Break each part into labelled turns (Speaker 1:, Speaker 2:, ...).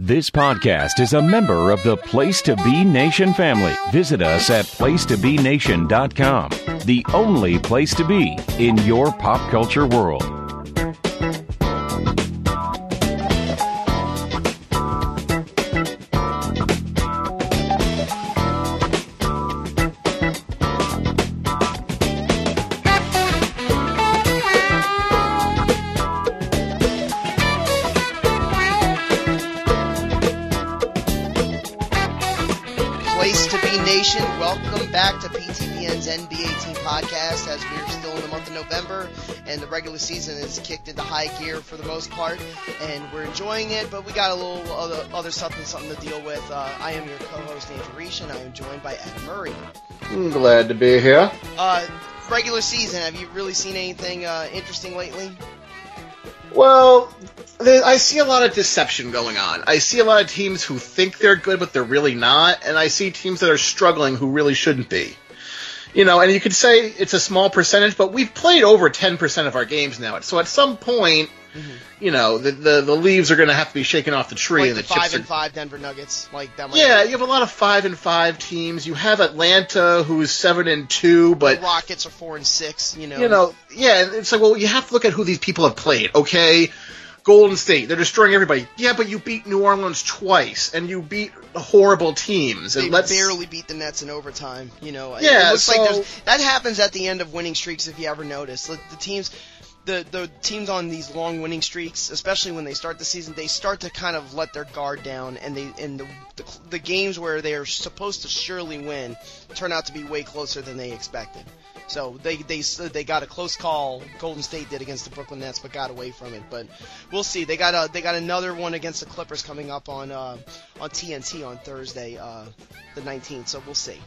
Speaker 1: This podcast is a member of the Place to Be Nation family. Visit us at placetobenation.com, the only place to be in your pop culture world.
Speaker 2: Welcome back to PTBN's NBA Team Podcast, as we're still in the month of November and the regular season is kicked into high gear for the most part, and we're enjoying it, but we got a little other something to deal with. I am your co-host, Andrew Reich, and I am joined by Adam Murray.
Speaker 3: I'm glad to be here.
Speaker 2: Regular season, have you really seen anything interesting lately?
Speaker 3: Well, I see a lot of deception going on. I see a lot of teams who think they're good, but they're really not, and I see teams that are struggling who really shouldn't be. You know, and you could say it's a small percentage, but we've played over 10% of our games now. So at some point, you know, the leaves are going to have to be shaken off the tree.
Speaker 2: Like
Speaker 3: and
Speaker 2: the
Speaker 3: chips
Speaker 2: 5-5 Denver Nuggets. Like that.
Speaker 3: Yeah, you have a lot of 5-5 teams. You have Atlanta, who's 7-2, but
Speaker 2: the Rockets are 4-6. You know.
Speaker 3: Yeah. It's like, well, you have to look at who these people have played. Okay, Golden State, they're destroying everybody. Yeah, but you beat New Orleans twice, and you beat horrible teams. And
Speaker 2: they barely beat the Nets in overtime. You know.
Speaker 3: Yeah,
Speaker 2: it looks like that happens at the end of winning streaks. If you ever notice, the teams. The teams on these long winning streaks, especially when they start the season, they start to kind of let their guard down, and the games where they are supposed to surely win turn out to be way closer than they expected. So they got a close call. Golden State did against the Brooklyn Nets, but got away from it. But we'll see. They got another one against the Clippers coming up on TNT on Thursday, the 19th. So we'll see.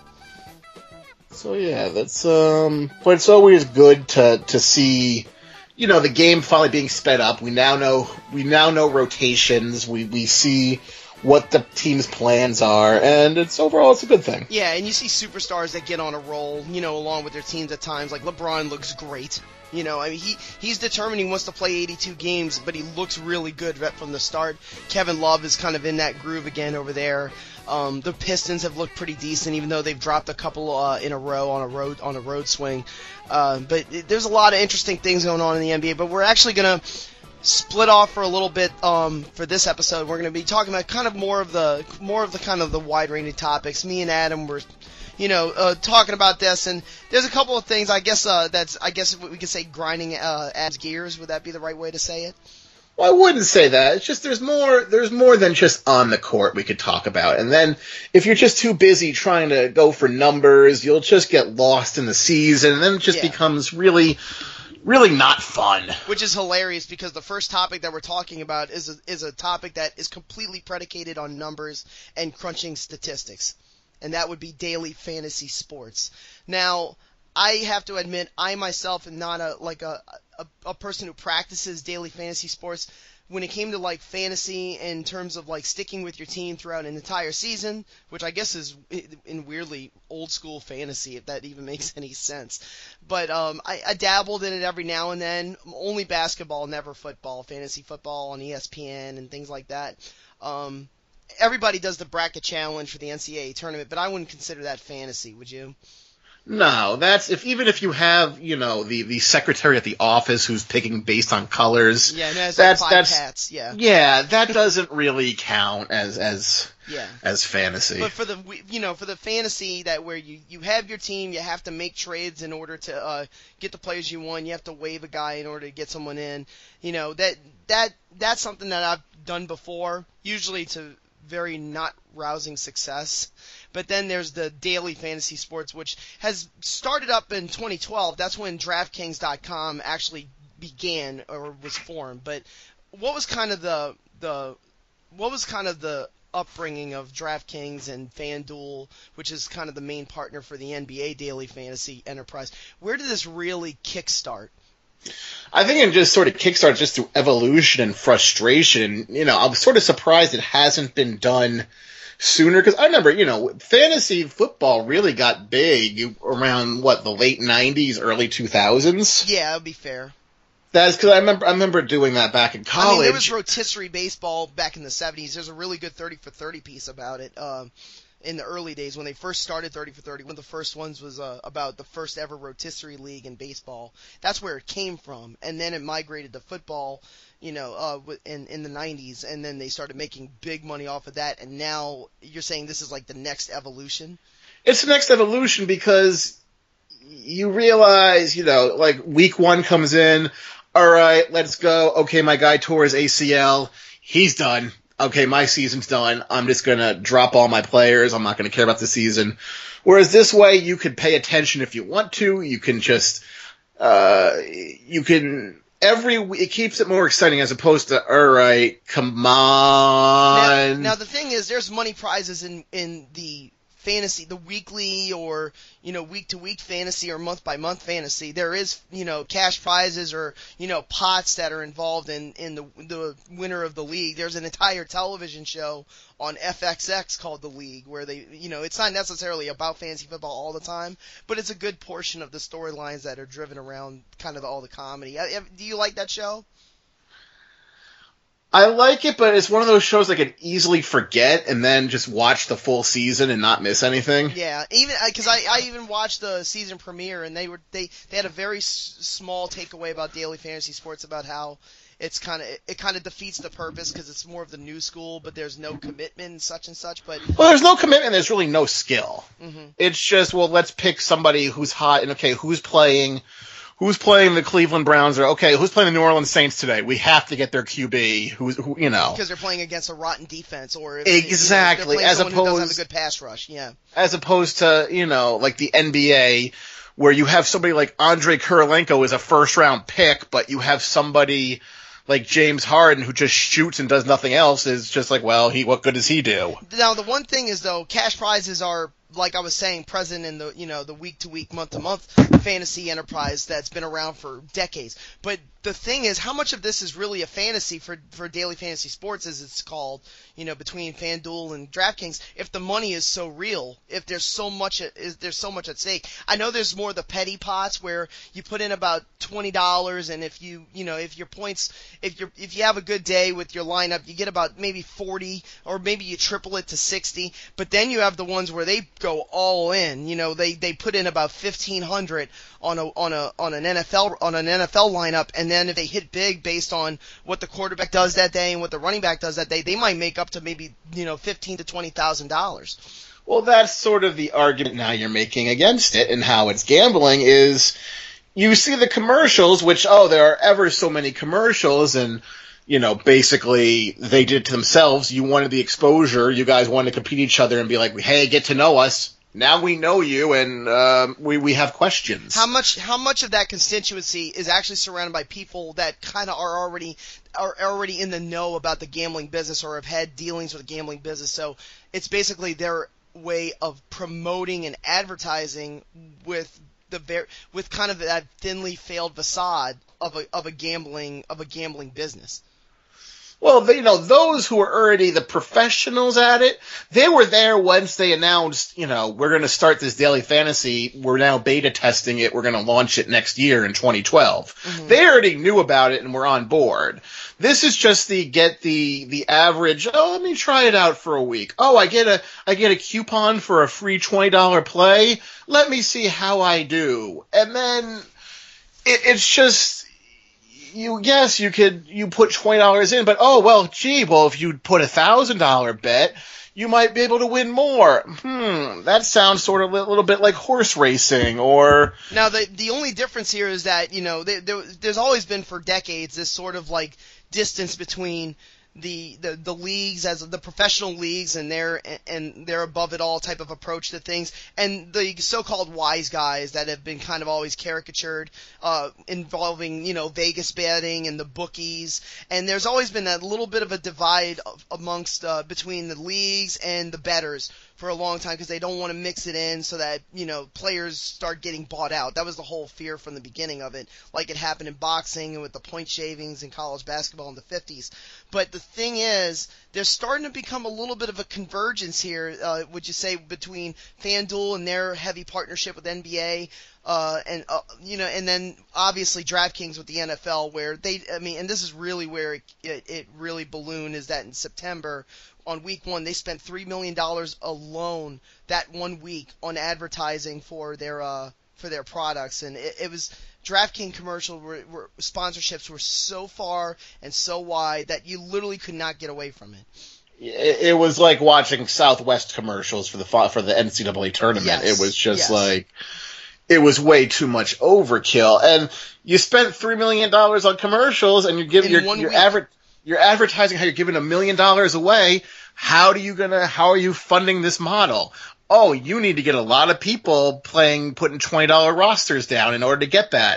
Speaker 3: So yeah, that's but it's always good to see, you know, the game finally being sped up. We now know rotations. We see what the team's plans are, and overall it's a good thing.
Speaker 2: Yeah, and you see superstars that get on a roll, you know, along with their teams at times. Like LeBron looks great. You know, I mean, he's determined he wants to play 82 games, but he looks really good right from the start. Kevin Love is kind of in that groove again over there. The Pistons have looked pretty decent, even though they've dropped a couple in a row on a road swing. But there's a lot of interesting things going on in the NBA. But we're actually gonna split off for a little bit for this episode. We're gonna be talking about kind of more of the kind of the wide-ranging topics. Me and Adam were, talking about this, and there's a couple of things. I guess we could say grinding Adam's gears. Would that be the right way to say it?
Speaker 3: Well, I wouldn't say that. It's just there's more than just on the court we could talk about. And then if you're just too busy trying to go for numbers, you'll just get lost in the season, and then it just becomes really, really not fun.
Speaker 2: Which is hilarious, because the first topic that we're talking about is a topic that is completely predicated on numbers and crunching statistics. And that would be daily fantasy sports. Now, I have to admit, I myself am not a person who practices daily fantasy sports. When it came to like fantasy in terms of like sticking with your team throughout an entire season, which I guess is in weirdly old school fantasy, if that even makes any sense. But I dabbled in it every now and then. Only basketball, never football, fantasy football on ESPN and things like that. Everybody does the bracket challenge for the NCAA tournament, but I wouldn't consider that fantasy, would you?
Speaker 3: No, that's even if you have, you know, the secretary at the office who's picking based on colors.
Speaker 2: Yeah, and has like 5 hats. Yeah.
Speaker 3: Yeah, that doesn't really count as fantasy.
Speaker 2: But for the fantasy that where you have your team, you have to make trades in order to get the players you want. You have to waive a guy in order to get someone in. You know, that's something that I've done before, usually to very not rousing success. But then there's the daily fantasy sports, which has started up in 2012. That's when DraftKings.com actually began or was formed. But what was kind of the upbringing of DraftKings and FanDuel, which is kind of the main partner for the NBA daily fantasy enterprise? Where did this really kickstart?
Speaker 3: I think it just sort of kickstarts just through evolution and frustration. You know, I'm sort of surprised it hasn't been done sooner, because I remember, you know, fantasy football really got big around, the late 90s, early 2000s?
Speaker 2: Yeah, that would be fair.
Speaker 3: That's because I remember doing that back in college.
Speaker 2: I mean, there was rotisserie baseball back in the 70s. There's a really good 30 for 30 piece about it. In the early days when they first started 30 for 30, one of the first ones was about the first ever rotisserie league in baseball. That's where it came from, and then it migrated to football, in the 90s, and then they started making big money off of that, and now you're saying this is like the next evolution?
Speaker 3: It's the next evolution because you realize, like week 1 comes in, all right, let's go. Okay, my guy tore his ACL. He's done. Okay, my season's done. I'm just going to drop all my players. I'm not going to care about the season. Whereas this way, you could pay attention if you want to. You can just, it keeps it more exciting as opposed to, all right, come on.
Speaker 2: Now the thing is, there's money prizes in the fantasy, the weekly or, week to week fantasy or month by month fantasy. There is, cash prizes or, pots that are involved in the winner of the league. There's an entire television show on FXX called The League where they, it's not necessarily about fantasy football all the time, but it's a good portion of the storylines that are driven around kind of all the comedy. Do you like that show?
Speaker 3: I like it, but it's one of those shows I could easily forget and then just watch the full season and not miss anything.
Speaker 2: Yeah, even because I even watched the season premiere and they had a very small takeaway about daily fantasy sports about how it kind of defeats the purpose because it's more of the new school, but there's no commitment and such. But
Speaker 3: there's no commitment. There's really no skill.
Speaker 2: Mm-hmm.
Speaker 3: It's just let's pick somebody who's hot and okay, who's playing the Cleveland Browns, or okay, who's playing the New Orleans Saints today? We have to get their QB, who because
Speaker 2: they're playing against a rotten defense, or if,
Speaker 3: exactly,
Speaker 2: as opposed who doesn't have a good pass rush, yeah.
Speaker 3: As opposed to like the NBA, where you have somebody like Andrei Kirilenko is a first round pick, but you have somebody like James Harden who just shoots and does nothing else. Is just like, well, what good does he do?
Speaker 2: Now the one thing is though, cash prizes are, like I was saying, present in the the week-to-week, month-to-month fantasy enterprise that's been around for decades. But the thing is, how much of this is really a fantasy for daily fantasy sports, as it's called, between FanDuel and DraftKings, if the money is so real, if there's so much at stake. I know there's more the petty pots where you put in about $20, and if if your points, if you have a good day with your lineup, you get about maybe 40, or maybe you triple it to 60. But then you have the ones where they go all in. They put in about $1,500 on an NFL lineup, and then if they hit big based on what the quarterback does that day and what the running back does that day, they might make up to maybe $15,000 to $20,000.
Speaker 3: Well, that's sort of the argument now you're making against it, and how it's gambling is you see the commercials, which there are ever so many commercials, and basically they did it to themselves. You wanted the exposure. You guys wanted to compete each other and be like, hey, get to know us. Now we know you, and we have questions.
Speaker 2: How much of that constituency is actually surrounded by people that kind of are already in the know about the gambling business or have had dealings with the gambling business? So it's basically their way of promoting and advertising with kind of that thinly veiled facade of a gambling business.
Speaker 3: Well, those who are already the professionals at it, they were there once they announced, we're going to start this daily fantasy. We're now beta testing it. We're going to launch it next year in 2012. Mm-hmm. They already knew about it and were on board. This is just the average, let me try it out for a week. I get a coupon for a free $20 play. Let me see how I do. And then it's just, you put $20 in, but if you put $1,000 bet, you might be able to win more. That sounds sort of a little bit like horse racing, or...
Speaker 2: Now, the only difference here is that, there's always been for decades this sort of like distance between the leagues, as the professional leagues, and they're above it all type of approach to things, and the so-called wise guys that have been kind of always caricatured, involving Vegas betting and the bookies, and there's always been that little bit of a divide amongst between the leagues and the bettors for a long time, because they don't want to mix it in so that players start getting bought out. That was the whole fear from the beginning of it, like it happened in boxing and with the point shavings in college basketball in the 50s. But the thing is, there's starting to become a little bit of a convergence here, would you say, between FanDuel and their heavy partnership with NBA, and then obviously DraftKings with the NFL, where and this is really where it really ballooned, is that in September, on week 1, they spent $3 million alone that 1 week on advertising for their products, and it was DraftKings commercial sponsorships were so far and so wide that you literally could not get away from it.
Speaker 3: It was like watching Southwest commercials for the NCAA tournament.
Speaker 2: Yes.
Speaker 3: It was just like, it was way too much overkill. And you spent $3 million on commercials, and you're giving you're advertising how you're giving $1 million away. How are you funding this model? Oh, you need to get a lot of people putting $20 rosters down in order to get that.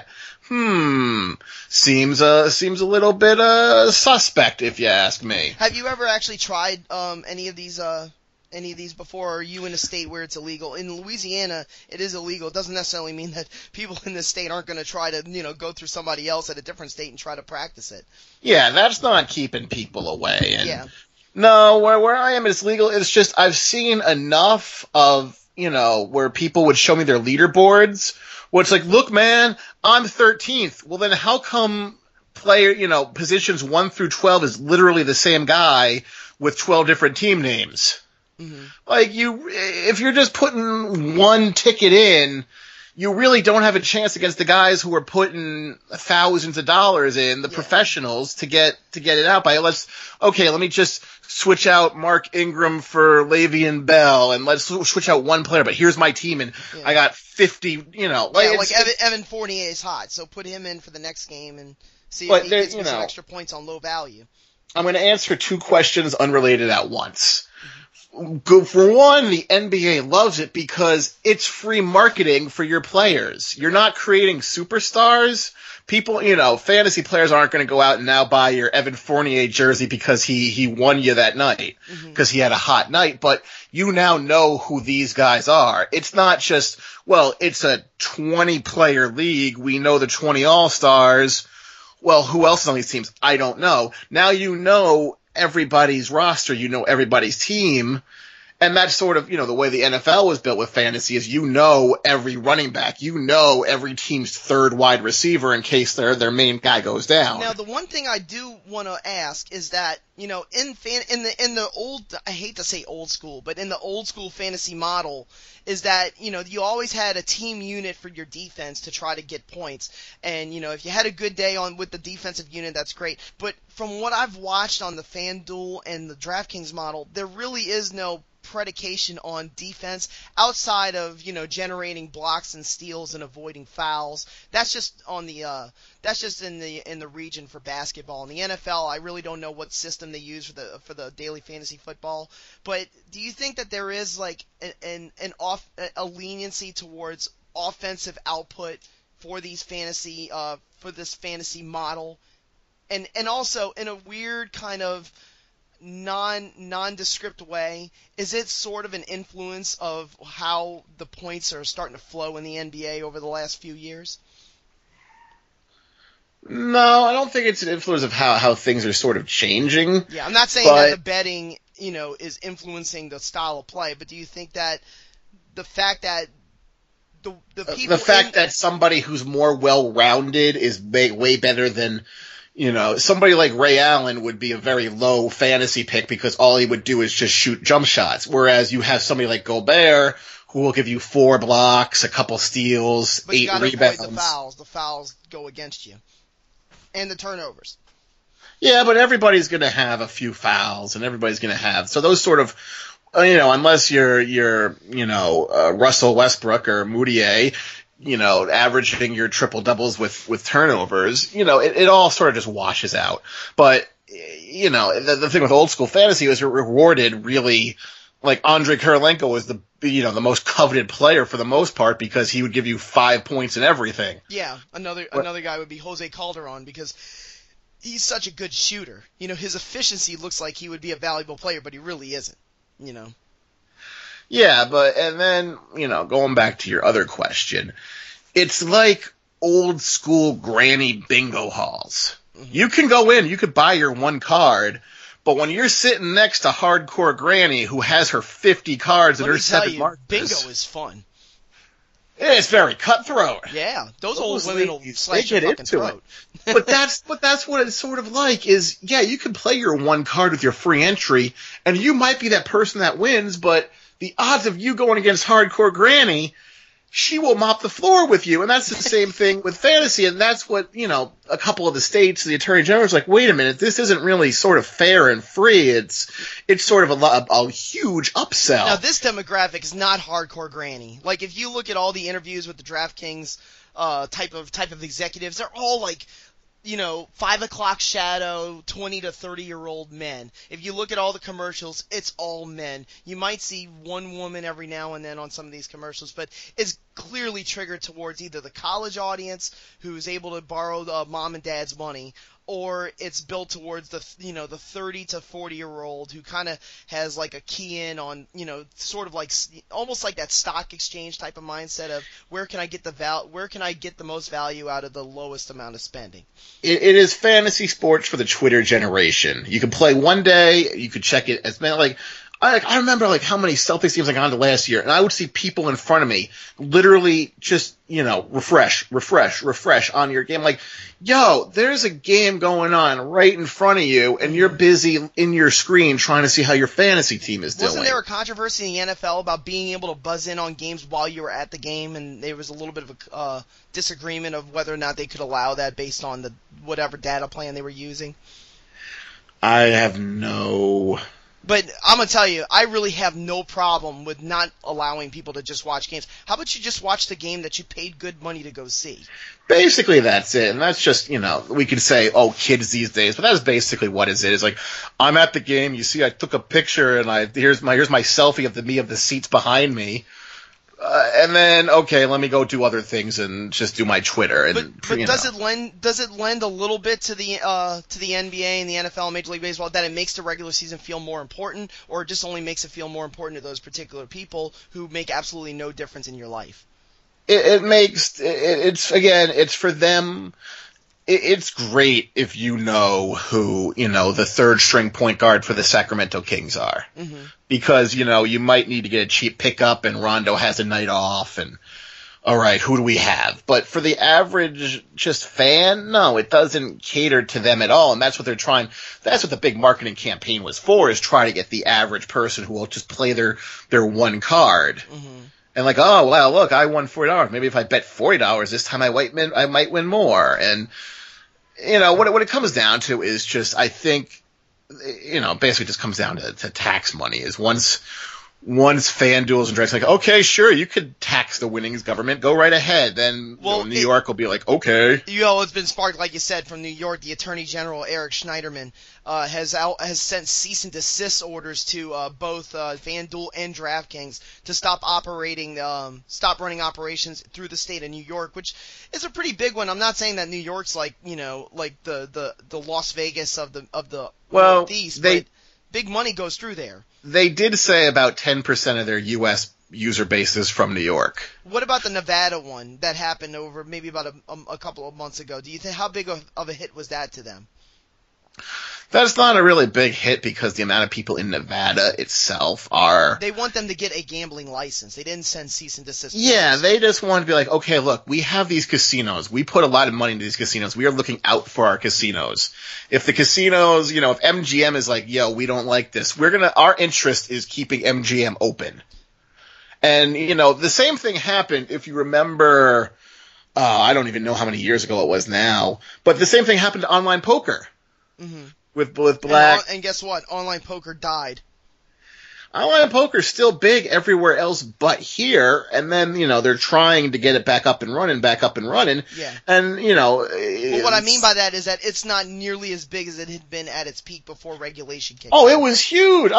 Speaker 3: Seems a little bit suspect, if you ask me.
Speaker 2: Have you ever actually tried any of these before? Or are you in a state where it's illegal? In Louisiana, it is illegal. It doesn't necessarily mean that people in this state aren't going to try to, go through somebody else at a different state and try to practice it.
Speaker 3: Yeah, that's not keeping people away. And
Speaker 2: yeah.
Speaker 3: No, where I am, it's legal. It's just I've seen enough of, where people would show me their leaderboards, where it's like, look, man, I'm 13th. Well, then how come positions 1 through 12 is literally the same guy with 12 different team names? Mm-hmm. Like, if you're just putting one ticket in, you really don't have a chance against the guys who are putting thousands of dollars in, the professionals, to get it out by. Let me just switch out Mark Ingram for Le'Veon Bell, and let's switch out one player, but here's my team, and I got 50,
Speaker 2: like Evan Fournier is hot, so put him in for the next game and see if he gets some extra points on low value.
Speaker 3: I'm going to answer 2 questions unrelated at once. For one, the NBA loves it because it's free marketing for your players. You're not creating superstars. People, fantasy players aren't going to go out and now buy your Evan Fournier jersey because he won you that night, because he had a hot night, but you now know who these guys are. It's not just, it's a 20-player league. We know the 20 All-Stars. Well, who else is on these teams? I don't know. Now you know everybody's roster, everybody's team, and that's sort of, the way the NFL was built with fantasy is every running back, every team's third wide receiver in case their main guy goes down.
Speaker 2: Now, the one thing I do want to ask is that, in the old, I hate to say old school, but in the old school fantasy model, is that, you always had a team unit for your defense to try to get points. And, if you had a good day with the defensive unit, that's great. But from what I've watched on the FanDuel and the DraftKings model, there really is no predication on defense outside of, generating blocks and steals and avoiding fouls. That's just in the region for basketball. In the NFL, I really don't know what system they use for the daily fantasy football. But do you think that there is like a leniency towards offensive output for these fantasy for this fantasy model, and also in a weird kind of nondescript way, is it sort of an influence of how the points are starting to flow in the NBA over the last few years?
Speaker 3: No, I don't think it's an influence of how things are sort of changing.
Speaker 2: Yeah, I'm not saying that the betting, is influencing the style of play, but do you think that the fact that the fact
Speaker 3: that somebody who's more well-rounded is way better than, somebody like Ray Allen would be a very low fantasy pick because all he would do is just shoot jump shots. Whereas you have somebody like Gobert who will give you 4 blocks, a couple steals, 8 rebounds. But you gotta avoid the fouls.
Speaker 2: The fouls go against you. And the turnovers.
Speaker 3: Yeah, but everybody's going to have a few fouls, and everybody's going to have. So those sort of, unless you're Russell Westbrook or Moutier, averaging your triple doubles with turnovers, it all sort of just washes out. But, the thing with old school fantasy was it rewarded really, like Andrei Kirilenko was the most coveted player for the most part because he would give you 5 points in everything.
Speaker 2: Yeah, another guy would be Jose Calderon because he's such a good shooter. His efficiency looks like he would be a valuable player, but he really isn't,
Speaker 3: Yeah, and then, going back to your other question, it's like old school granny bingo halls. Mm-hmm. You can go in, you could buy your one card, But when you're sitting next to hardcore Granny who has her 50 cards and her 7 markers,
Speaker 2: bingo is fun.
Speaker 3: It's very cutthroat.
Speaker 2: Yeah, those old women will slash your fucking throat.
Speaker 3: But that's what it's sort of like is, yeah, you can play your 1 card with your free entry, and you might be that person that wins, but the odds of you going against hardcore Granny, she will mop the floor with you. And that's the same thing with fantasy, and that's what, a couple of the states, the Attorney General's like, wait a minute, this isn't really sort of fair and free. It's sort of a huge upsell.
Speaker 2: Now, this demographic is not hardcore Granny. Like, if you look at all the interviews with the DraftKings type of executives, they're all like, 5 o'clock shadow, 20 to 30-year-old men. If you look at all the commercials, it's all men. You might see one woman every now and then on some of these commercials, but it's clearly triggered towards either the college audience who's able to borrow mom and dad's money, or it's built towards the 30 to 40-year-old who kind of has like a key in on, sort of like almost like that stock exchange type of mindset of where can I get the most value out of the lowest amount of spending.
Speaker 3: It is fantasy sports for the Twitter generation. You can play one day, you could check it as many, like, I remember like how many Celtics games I got into last year, and I would see people in front of me literally just, refresh on your game. Like, yo, there's a game going on right in front of you, and you're busy in your screen trying to see how your fantasy team is doing.
Speaker 2: Wasn't there a controversy in the NFL about being able to buzz in on games while you were at the game, and there was a little bit of a disagreement of whether or not they could allow that based on the whatever data plan they were using?
Speaker 3: I have no...
Speaker 2: But I'm going to tell you, I really have no problem with not allowing people to just watch games. How about you just watch the game that you paid good money to go see?
Speaker 3: Basically, that's it. And that's just, we could say, oh, kids these days, but that's basically what is it. It's like, I'm at the game, you see I took a picture, and here's my selfie of the seats behind me. And then, okay, let me go do other things and just do my Twitter. And,
Speaker 2: but does it lend a little bit to the NBA and the NFL and Major League Baseball that it makes the regular season feel more important, or it just only makes it feel more important to those particular people who make absolutely no difference in your life?
Speaker 3: It's for them. It's great if you know who, the third string point guard for the Sacramento Kings are. Mm-hmm. Because, you might need to get a cheap pickup and Rondo has a night off and, all right, who do we have? But for the average just fan, no, it doesn't cater to them at all. And that's what they're trying, that's what the big marketing campaign was for, is try to get the average person who will just play their one card. Mm-hmm. And like, oh, well, look, I won $40. Maybe if I bet $40 this time I might win more. And, what it comes down to is just, I think, basically just comes down to tax money. Is once FanDuel's and Drake's like, okay, sure, you could tax the winnings government, go right ahead. Then New York will be like, okay.
Speaker 2: It's been sparked, like you said, from New York. The Attorney General Eric Schneiderman has sent cease and desist orders to both FanDuel and DraftKings to stop running operations through the state of New York, which is a pretty big one. I'm not saying that New York's like the Las Vegas of the Northeast, but big money goes through there.
Speaker 3: They did say about 10% of their U.S. user base is from New York.
Speaker 2: What about the Nevada one that happened over maybe about a couple of months ago? Do you think how big of a hit was that to them?
Speaker 3: That's not a really big hit because the amount of people in Nevada itself are...
Speaker 2: They want them to get a gambling license. They didn't send cease and desist.
Speaker 3: Yeah, they just want to be like, okay, look, we have these casinos. We put a lot of money into these casinos. We are looking out for our casinos. If the casinos, if MGM is like, yo, we don't like this, our interest is keeping MGM open. And, the same thing happened, if you remember, I don't even know how many years ago it was now, but the same thing happened to online poker. Mm-hmm. With Black.
Speaker 2: And guess what? Online poker died.
Speaker 3: Online poker's still big everywhere else but here, and then, they're trying to get it back up and running.
Speaker 2: Yeah.
Speaker 3: And,
Speaker 2: But what I mean by that is that it's not nearly as big as it had been at its peak before regulation kicked in.
Speaker 3: Oh, it was huge.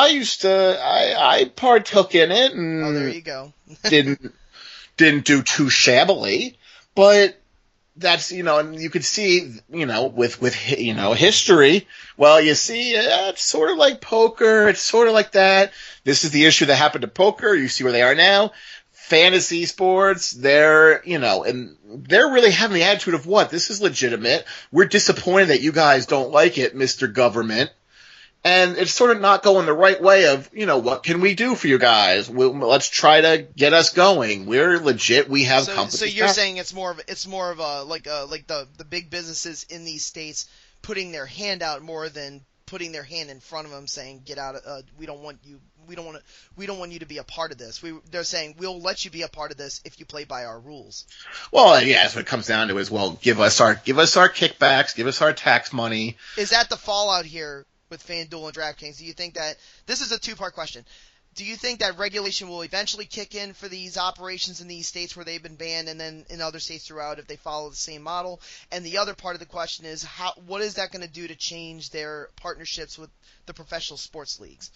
Speaker 3: I partook in it and...
Speaker 2: Oh, there you go.
Speaker 3: didn't do too shabbily, but... That's, and you could see, with history, well, you see, it's sort of like poker, it's sort of like that. This is the issue that happened to poker, you see where they are now. Fantasy sports, they're, and they're really having the attitude of what? This is legitimate. We're disappointed that you guys don't like it, Mr. Government. And it's sort of not going the right way of, what can we do for you guys? Let's try to get us going. We're legit. We have companies.
Speaker 2: So you're saying it's more of a like the big businesses in these states putting their hand out more than putting their hand in front of them, saying, "Get out! We don't want you. We don't want you to be a part of this." They're saying, "We'll let you be a part of this if you play by our rules."
Speaker 3: Well, yeah, that's what it comes down to is, give us our kickbacks, give us our tax money.
Speaker 2: Is that the fallout here with FanDuel and DraftKings? Do you think that this is a two-part question? Do you think that regulation will eventually kick in for these operations in these states where they've been banned, and then in other states throughout if they follow the same model? And the other part of the question is, what is that going to do to change their partnerships with the professional sports leagues?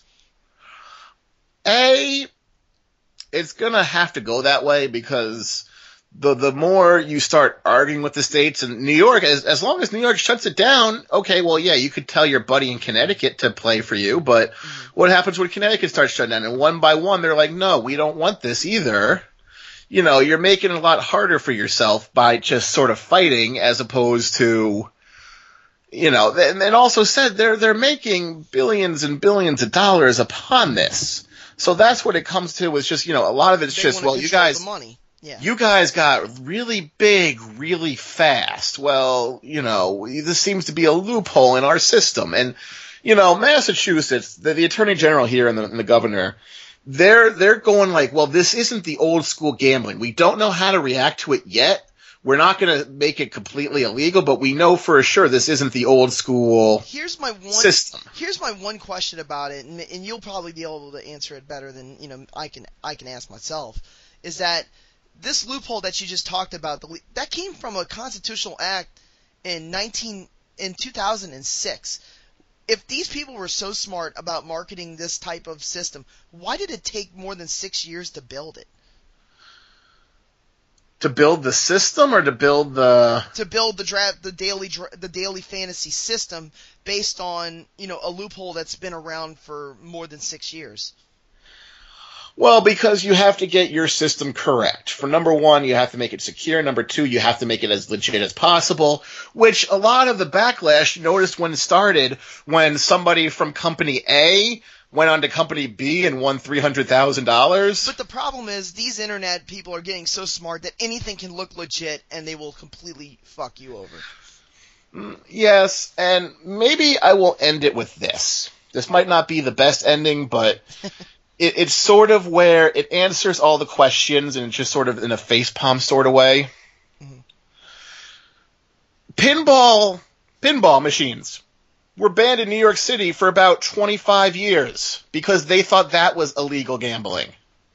Speaker 3: It's going to have to go that way because the more you start arguing with the states, and New York, as long as New York shuts it down, okay, well, yeah, you could tell your buddy in Connecticut to play for you, but what happens when Connecticut starts shutting down? And one by one, they're like, no, we don't want this either. You're making it a lot harder for yourself by just sort of fighting as opposed to, and also said they're making billions and billions of dollars upon this. So that's what it comes to is just, a lot of it's just, well, you guys.
Speaker 2: The money. Yeah.
Speaker 3: You guys got really big, really fast. Well, this seems to be a loophole in our system. And, Massachusetts, the Attorney General here and the Governor, they're going like, well, this isn't the old school gambling. We don't know how to react to it yet. We're not going to make it completely illegal, but we know for sure this isn't the old school system.
Speaker 2: Here's my one question about it, and you'll probably be able to answer it better than, I can ask myself, is that this loophole that you just talked about, that came from a constitutional act in 2006. If these people were so smart about marketing this type of system, why did it take more than 6 years to build it?
Speaker 3: To build the system or to build the
Speaker 2: daily fantasy system based on, a loophole that's been around for more than 6 years?
Speaker 3: Well, because you have to get your system correct. For number one, you have to make it secure. Number two, you have to make it as legit as possible, which a lot of the backlash you noticed when it started when somebody from company A went on to company B and won $300,000.
Speaker 2: But the problem is these internet people are getting so smart that anything can look legit and they will completely fuck you over.
Speaker 3: Yes, and maybe I will end it with this. This might not be the best ending, but it's sort of where it answers all the questions and it's just sort of in a facepalm sort of way. Mm-hmm. Pinball machines were banned in New York City for about 25 years because they thought that was illegal gambling.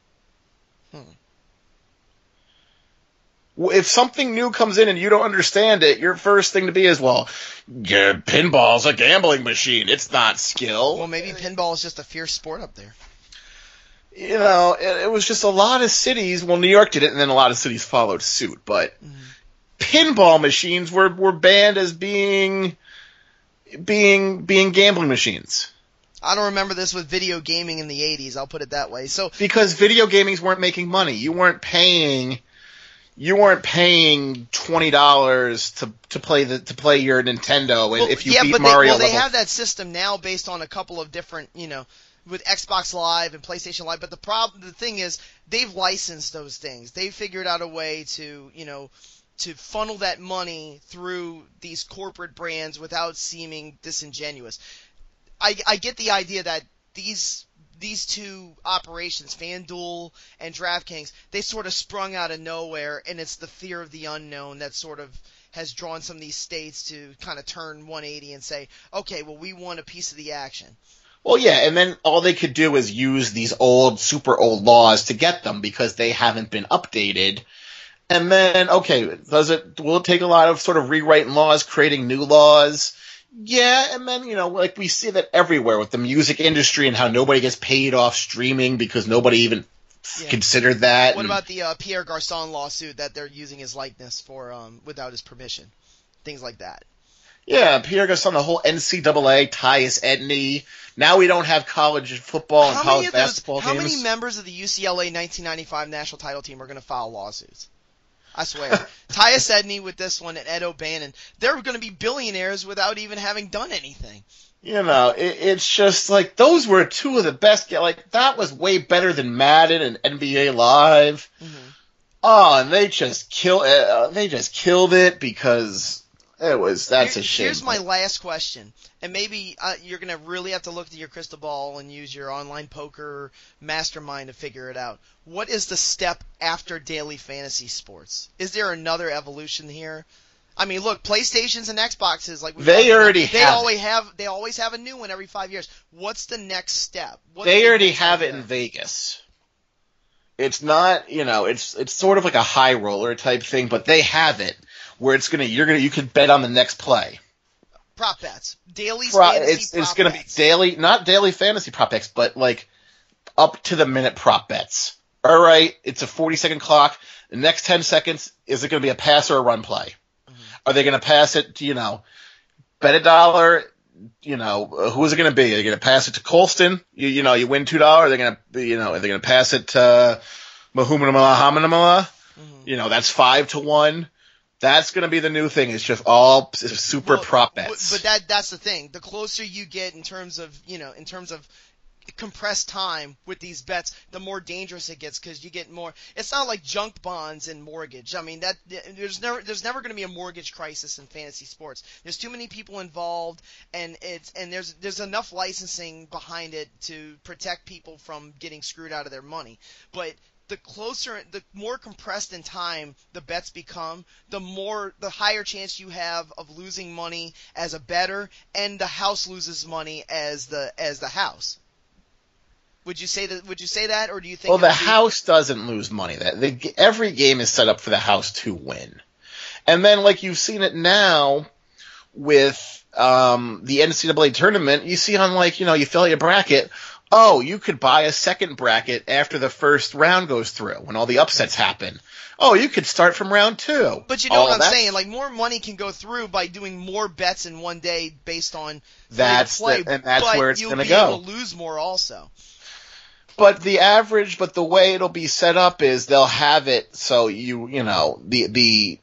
Speaker 3: If something new comes in and you don't understand it, your first thing to be is, well, yeah, pinball's a gambling machine. It's not skill.
Speaker 2: Well, maybe pinball is just a fierce sport up there.
Speaker 3: It was just a lot of cities. Well, New York did it, and then a lot of cities followed suit. But pinball machines were banned as being gambling machines.
Speaker 2: I don't remember this with video gaming in the 80s. I'll put it that way. So
Speaker 3: because video gamings weren't making money, you weren't paying $20 to play your Nintendo, and if you beat Mario.
Speaker 2: They have that system now based on a couple of different, with Xbox Live and PlayStation Live. But the thing is, they've licensed those things. They figured out a way to, to funnel that money through these corporate brands without seeming disingenuous. I get the idea that these two operations, FanDuel and DraftKings, they sort of sprung out of nowhere, and it's the fear of the unknown that sort of has drawn some of these states to kind of turn 180 and say, okay, well, we want a piece of the action.
Speaker 3: Well, yeah, and then all they could do is use these super old laws to get them because they haven't been updated. And then, okay, will it take a lot of sort of rewriting laws, creating new laws? Yeah, and then, like we see that everywhere with the music industry and how nobody gets paid off streaming because nobody even considered that.
Speaker 2: What about the Pierre Garçon lawsuit that they're using his likeness for without his permission? Things like that.
Speaker 3: Yeah, Pierre Garçon, the whole NCAA, Tyus Edney. Now we don't have college football and college basketball games.
Speaker 2: How many members of the UCLA 1995 national title team are going to file lawsuits? I swear. Tyus Edney with this one and Ed O'Bannon, they're going to be billionaires without even having done anything.
Speaker 3: It's just like those were two of the best. Like that was way better than Madden and NBA Live.
Speaker 2: Mm-hmm.
Speaker 3: Oh, and they just killed it because that's a shame.
Speaker 2: Here's my last question, and maybe you're gonna really have to look at your crystal ball and use your online poker mastermind to figure it out. What is the step after daily fantasy sports? Is there another evolution here? I mean, look, PlayStations and Xboxes, like
Speaker 3: they
Speaker 2: always have a new one every 5 years. What's the next step?
Speaker 3: They already have it in Vegas. It's not, it's sort of like a high roller type thing, but they have it where you can bet on the next play.
Speaker 2: Prop bets, daily fantasy prop
Speaker 3: it's going to be not daily fantasy prop bets, but like up to the minute prop bets. All right, it's a 40-second clock. The next 10 seconds, is it going to be a pass or a run play? Are they going to pass it to, bet $1, who is it going to be? Are they going to pass it to Colston? You win $2. Are they going to pass it to Mahumanamala? That's 5-1. That's going to be the new thing. It's just all super prop bets.
Speaker 2: But that's the thing. The closer you get in terms of compressed time with these bets, the more dangerous it gets because you get more. It's not like junk bonds and mortgage. I mean, there's never going to be a mortgage crisis in fantasy sports. There's too many people involved, and there's enough licensing behind it to protect people from getting screwed out of their money. But the more compressed in time the bets become, the higher chance you have of losing money as a bettor, and the house loses money as the house. Would you say that, or do you think?
Speaker 3: Well, the house doesn't lose money. Every game is set up for the house to win, and then like you've seen it now with the NCAA tournament. You see on you fill out your bracket. Oh, you could buy a second bracket after the first round goes through when all the upsets happen. Oh, you could start from round 2.
Speaker 2: But you know what I'm saying? Like more money can go through by doing more bets in one day based on
Speaker 3: that's
Speaker 2: play,
Speaker 3: and that's where it's going to go.
Speaker 2: But you'll be able to lose more also.
Speaker 3: But the way it'll be set up is they'll have it so the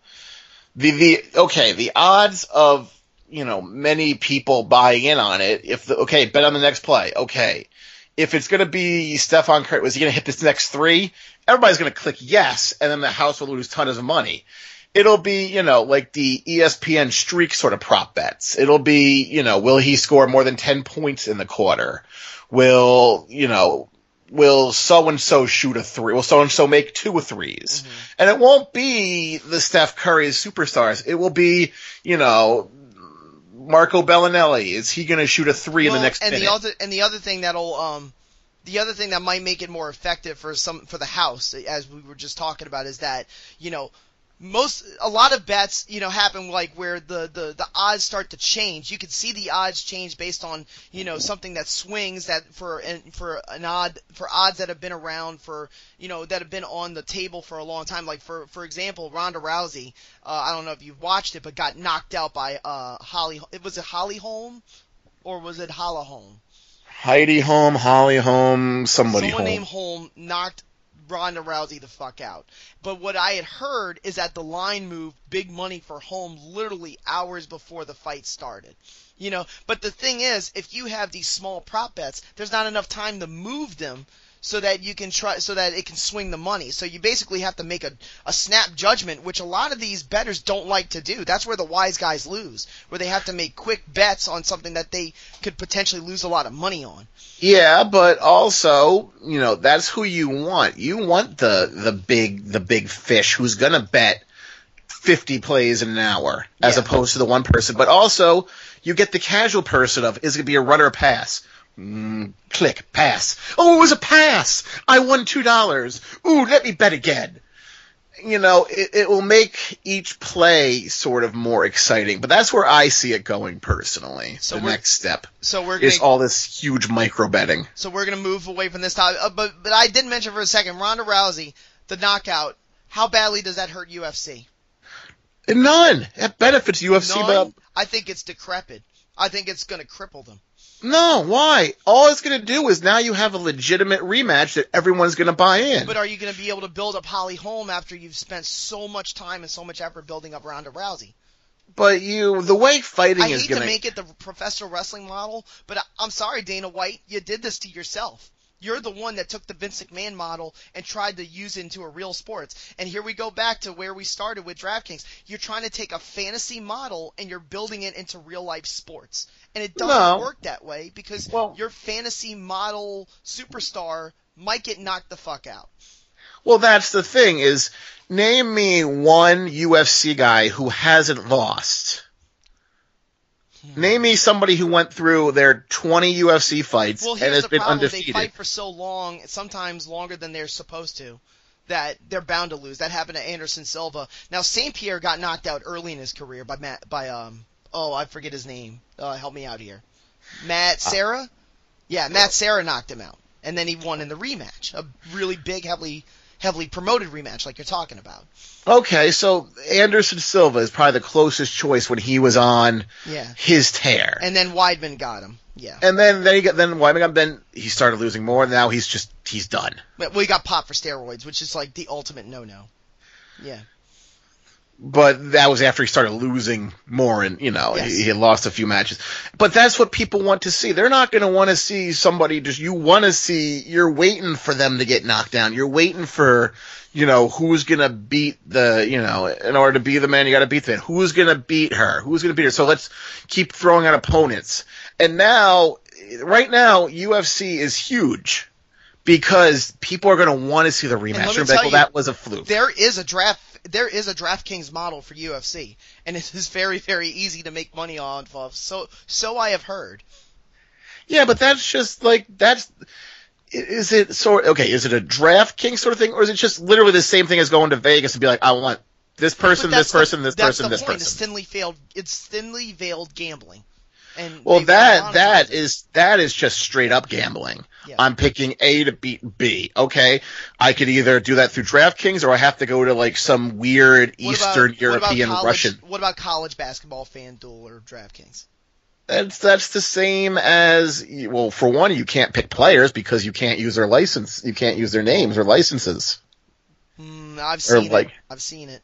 Speaker 3: odds of, many people buying in on it, bet on the next play. Okay. If it's going to be Stephon Curry, was he going to hit this next 3? Everybody's going to click yes, and then the house will lose tons of money. It'll be, like the ESPN streak sort of prop bets. It'll be, will he score more than 10 points in the quarter? Will so-and-so shoot a 3? Will so-and-so make 2 threes? Mm-hmm. And it won't be the Steph Curry superstars. It will be, Marco Bellinelli. Is he going to shoot a 3 in the next minute?
Speaker 2: The other thing that might make it more effective for the house, as we were just talking about, is that, a lot of bets, happen like where the odds start to change. You can see the odds change based on, something that swings that for odds that have been around for, that have been on the table for a long time. Like for example, Ronda Rousey, I don't know if you've watched it, but got knocked out by Holly. Was it Holly Holm or was it Holla Holm?
Speaker 3: Heidi Holm, Holly Holm, someone
Speaker 2: named Holm knocked Ronda Rousey the fuck out. But what I had heard is that the line moved big money for Holm literally hours before the fight started. But the thing is, if you have these small prop bets, there's not enough time to move them so that it can swing the money. So you basically have to make a snap judgment, which a lot of these bettors don't like to do. That's where the wise guys lose, where they have to make quick bets on something that they could potentially lose a lot of money on.
Speaker 3: Yeah, but also, that's who you want. You want the big fish who's going to bet 50 plays in an hour as opposed to the one person. But also, you get the casual person of, is it going to be a run or a pass? Click, pass. Oh, it was a pass. I won $2. Ooh, let me bet again. It will make each play sort of more exciting, but that's where I see it going personally. So the next step is all this huge micro betting.
Speaker 2: So we're going to move away from this topic, but I did mention for a second, Ronda Rousey, the knockout, how badly does that hurt UFC?
Speaker 3: None. That benefits UFC.
Speaker 2: None? I think it's decrepit. I think it's going to cripple them.
Speaker 3: No, why? All it's going to do is now you have a legitimate rematch that everyone's going to buy in.
Speaker 2: But are you going to be able to build up Holly Holm after you've spent so much time and so much effort building up Ronda Rousey?
Speaker 3: the way fighting is
Speaker 2: I hate to make it the professional wrestling model, but I'm sorry, Dana White, you did this to yourself. You're the one that took the Vince McMahon model and tried to use it into a real sports. And here we go back to where we started with DraftKings. You're trying to take a fantasy model and you're building it into real life sports. And it doesn't work that way because your fantasy model superstar might get knocked the fuck out.
Speaker 3: Well, that's the thing is, name me one UFC guy who hasn't lost. Name me somebody who went through their 20 UFC fights and has been undefeated.
Speaker 2: They fight for so long, sometimes longer than they're supposed to, that they're bound to lose. That happened to Anderson Silva. Now, St. Pierre got knocked out early in his career by I forget his name. Help me out here. Matt Serra? Yeah, Matt Serra knocked him out. And then he won in the rematch. A really big, heavily promoted rematch like you're talking about.
Speaker 3: Okay, so Anderson Silva is probably the closest choice when he was on his tear.
Speaker 2: And then Weidman got him. Yeah.
Speaker 3: And then Weidman got him, then he started losing more, and now he's done.
Speaker 2: Well, he got popped for steroids, which is like the ultimate no-no. Yeah.
Speaker 3: But that was after he started losing more, and, he had lost a few matches. But that's what people want to see. They're not going to want to see somebody you're waiting for them to get knocked down. You're waiting for, who's going to beat in order to be the man, you got to beat the man. Who's going to beat her? Who's going to beat her? So let's keep throwing out opponents. And right now, UFC is huge. Because people are going to want to see the rematch. That was a fluke.
Speaker 2: There is a DraftKings model for UFC, and it is very, very easy to make money off of. So I have heard.
Speaker 3: Yeah, but that's just is it a DraftKings sort of thing, or is it just literally the same thing as going to Vegas and be like, I want this person, this person, this person, this person?
Speaker 2: It's thinly veiled gambling. And
Speaker 3: that is just straight up gambling.
Speaker 2: Yeah.
Speaker 3: I'm picking A to beat B. Okay, I could either do that through DraftKings or I have to go to some weird Eastern European Russian.
Speaker 2: What about college basketball, FanDuel or DraftKings?
Speaker 3: That's the same as, for one, you can't pick players because you can't use their license. You can't use their names or licenses.
Speaker 2: I've seen it.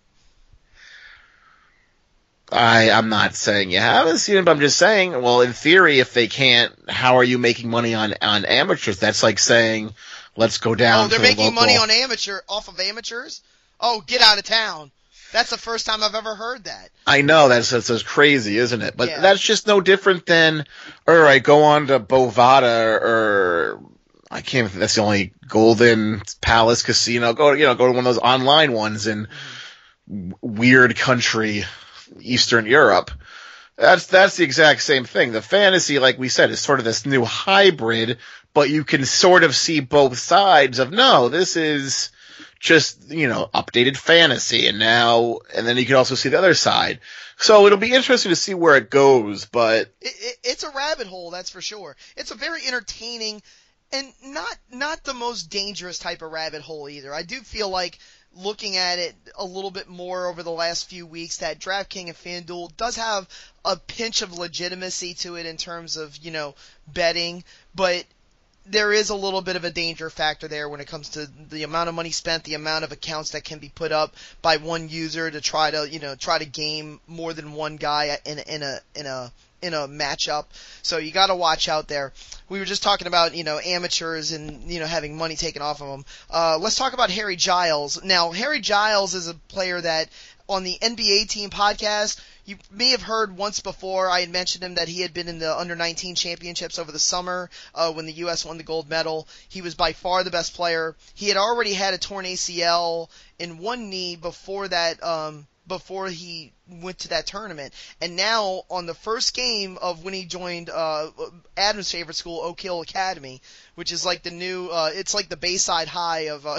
Speaker 3: I'm not saying you haven't seen it, but I'm just saying, in theory, if they can't, how are you making money on amateurs? That's like saying, let's go down to the local...
Speaker 2: Oh, they're making money off of amateurs? Oh, get out of town. That's the first time I've ever heard that.
Speaker 3: I know, that's crazy, isn't it? But that's just no different than, all right, go on to Bovada or... I can't. That's the only Golden Palace Casino. Go to one of those online ones in weird country, Eastern Europe. That's the exact same thing. The fantasy, like we said, is sort of this new hybrid, but you can sort of see both sides of, no, this is just, updated fantasy, and then you can also see the other side. So it'll be interesting to see where it goes, but
Speaker 2: it's a rabbit hole, that's for sure. It's a very entertaining and not the most dangerous type of rabbit hole either. I do feel like, looking at it a little bit more over the last few weeks, that DraftKings and FanDuel does have a pinch of legitimacy to it in terms of, betting, but there is a little bit of a danger factor there when it comes to the amount of money spent, the amount of accounts that can be put up by one user to try to game more than one guy in a matchup. So you got to watch out there. We were just talking about, amateurs and, having money taken off of them. Let's talk about Harry Giles. Now, Harry Giles is a player that on the NBA Team podcast, you may have heard once before. I had mentioned him that he had been in the under-19 championships over the summer when the U.S. won the gold medal. He was by far the best player. He had already had a torn ACL in one knee before that, before he went to that tournament. And now, on the first game of when he joined Adam's favorite school, Oak Hill Academy, which is like the new, it's like the Bayside High of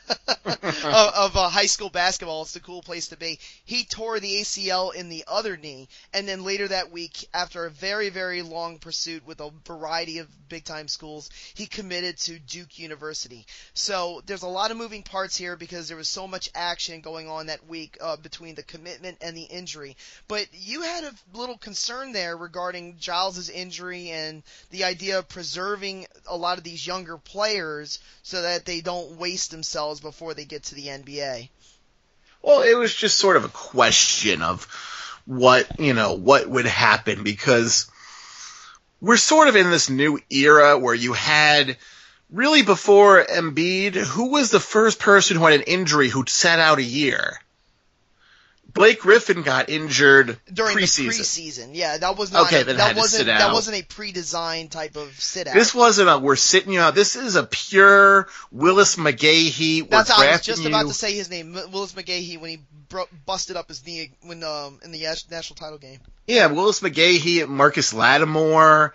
Speaker 2: high school basketball. It's the cool place to be. He tore the ACL in the other knee, and then later that week, after a very, very long pursuit with a variety of big-time schools, he committed to Duke University. So there's a lot of moving parts here because there was so much action going on that week between the commitment and the injury. But you had a little concern there regarding Giles' injury and the idea of preserving a lot of these younger players so that they don't waste themselves before they get to the NBA.
Speaker 3: Well, it was just sort of a question of what would happen, because we're sort of in this new era where you had, really before Embiid, who was the first person who had an injury who sat out a year? Blake Griffin got injured
Speaker 2: during
Speaker 3: preseason.
Speaker 2: the preseason. Yeah, that was not.
Speaker 3: Okay, then had to sit out.
Speaker 2: That wasn't a pre-designed type of sit out.
Speaker 3: This wasn't a we're sitting you out. This is a pure Willis McGahee.
Speaker 2: That's how I was just about to say his name, Willis McGahee, when he busted up his knee when in the national title game.
Speaker 3: Yeah, Willis McGahee, Marcus Lattimore,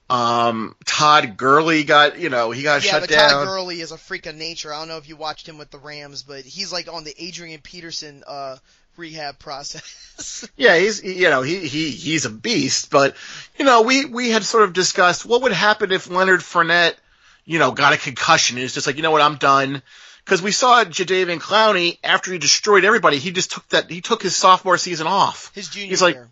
Speaker 3: Todd Gurley got shut down.
Speaker 2: Yeah, but Todd Gurley is a freak of nature. I don't know if you watched him with the Rams, but he's like on the Adrian Peterson rehab process.
Speaker 3: Yeah, he's a beast, but we had sort of discussed what would happen if Leonard Fournette, got a concussion and it's just like, you know what, I'm done. Because we saw Jadeveon Clowney, after he destroyed everybody, he took his sophomore season off.
Speaker 2: His junior year.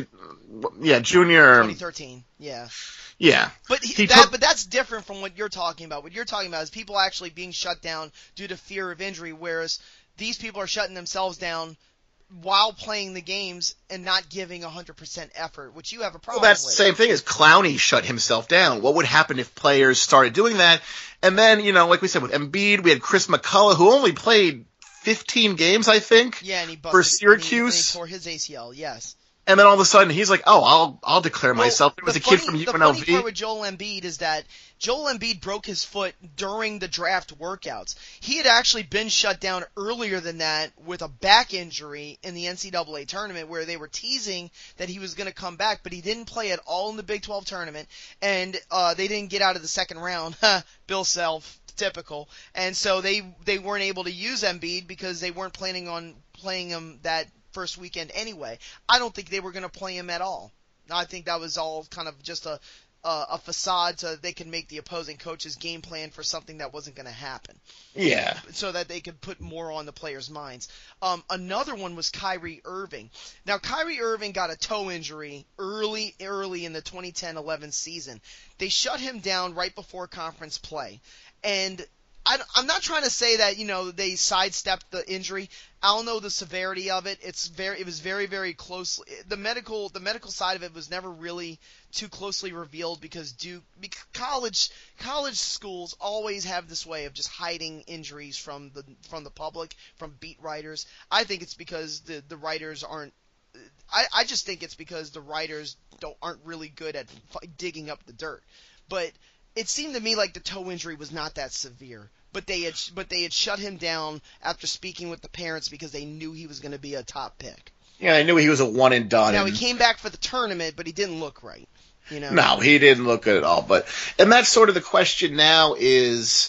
Speaker 3: Yeah, junior.
Speaker 2: 2013. Yeah.
Speaker 3: Yeah.
Speaker 2: But that's different from what you're talking about. What you're talking about is people actually being shut down due to fear of injury, whereas these people are shutting themselves down while playing the games and not giving 100% effort, which you have a problem with.
Speaker 3: Well, that's the same thing as Clowney shut himself down. What would happen if players started doing that? And then, like we said, with Embiid, we had Chris McCullough, who only played 15 games, I think,
Speaker 2: and he busted,
Speaker 3: for Syracuse.
Speaker 2: And he tore his ACL, yes.
Speaker 3: And then all of a sudden, he's like, oh, I'll declare myself. There was a kid from UNLV.
Speaker 2: The funny part with Joel Embiid is that Joel Embiid broke his foot during the draft workouts. He had actually been shut down earlier than that with a back injury in the NCAA tournament, where they were teasing that he was going to come back, but he didn't play at all in the Big 12 tournament, and they didn't get out of the second round. Bill Self, typical. And so they weren't able to use Embiid because they weren't planning on playing him that first weekend anyway. I don't think they were going to play him at all. I think that was all kind of just a facade so that they could make the opposing coaches game plan for something that wasn't going to happen.
Speaker 3: Yeah.
Speaker 2: So that they could put more on the players' minds. Another one was Kyrie Irving. Now, Kyrie Irving got a toe injury early in the 2010-11 season. They shut him down right before conference play. And I'm not trying to say that, they sidestepped the injury. I don't know the severity of it. It was very, very close. The medical side of it was never really too closely revealed because college schools always have this way of just hiding injuries from the public, from beat writers. I think it's because the writers aren't. I just think it's because the writers aren't really good at digging up the dirt. But it seemed to me like the toe injury was not that severe, but they had shut him down after speaking with the parents because they knew he was going to be a top pick.
Speaker 3: Yeah, I knew he was a one and done.
Speaker 2: Now he came back for the tournament, but he didn't look right.
Speaker 3: No, he didn't look good at all. And that's sort of the question now is,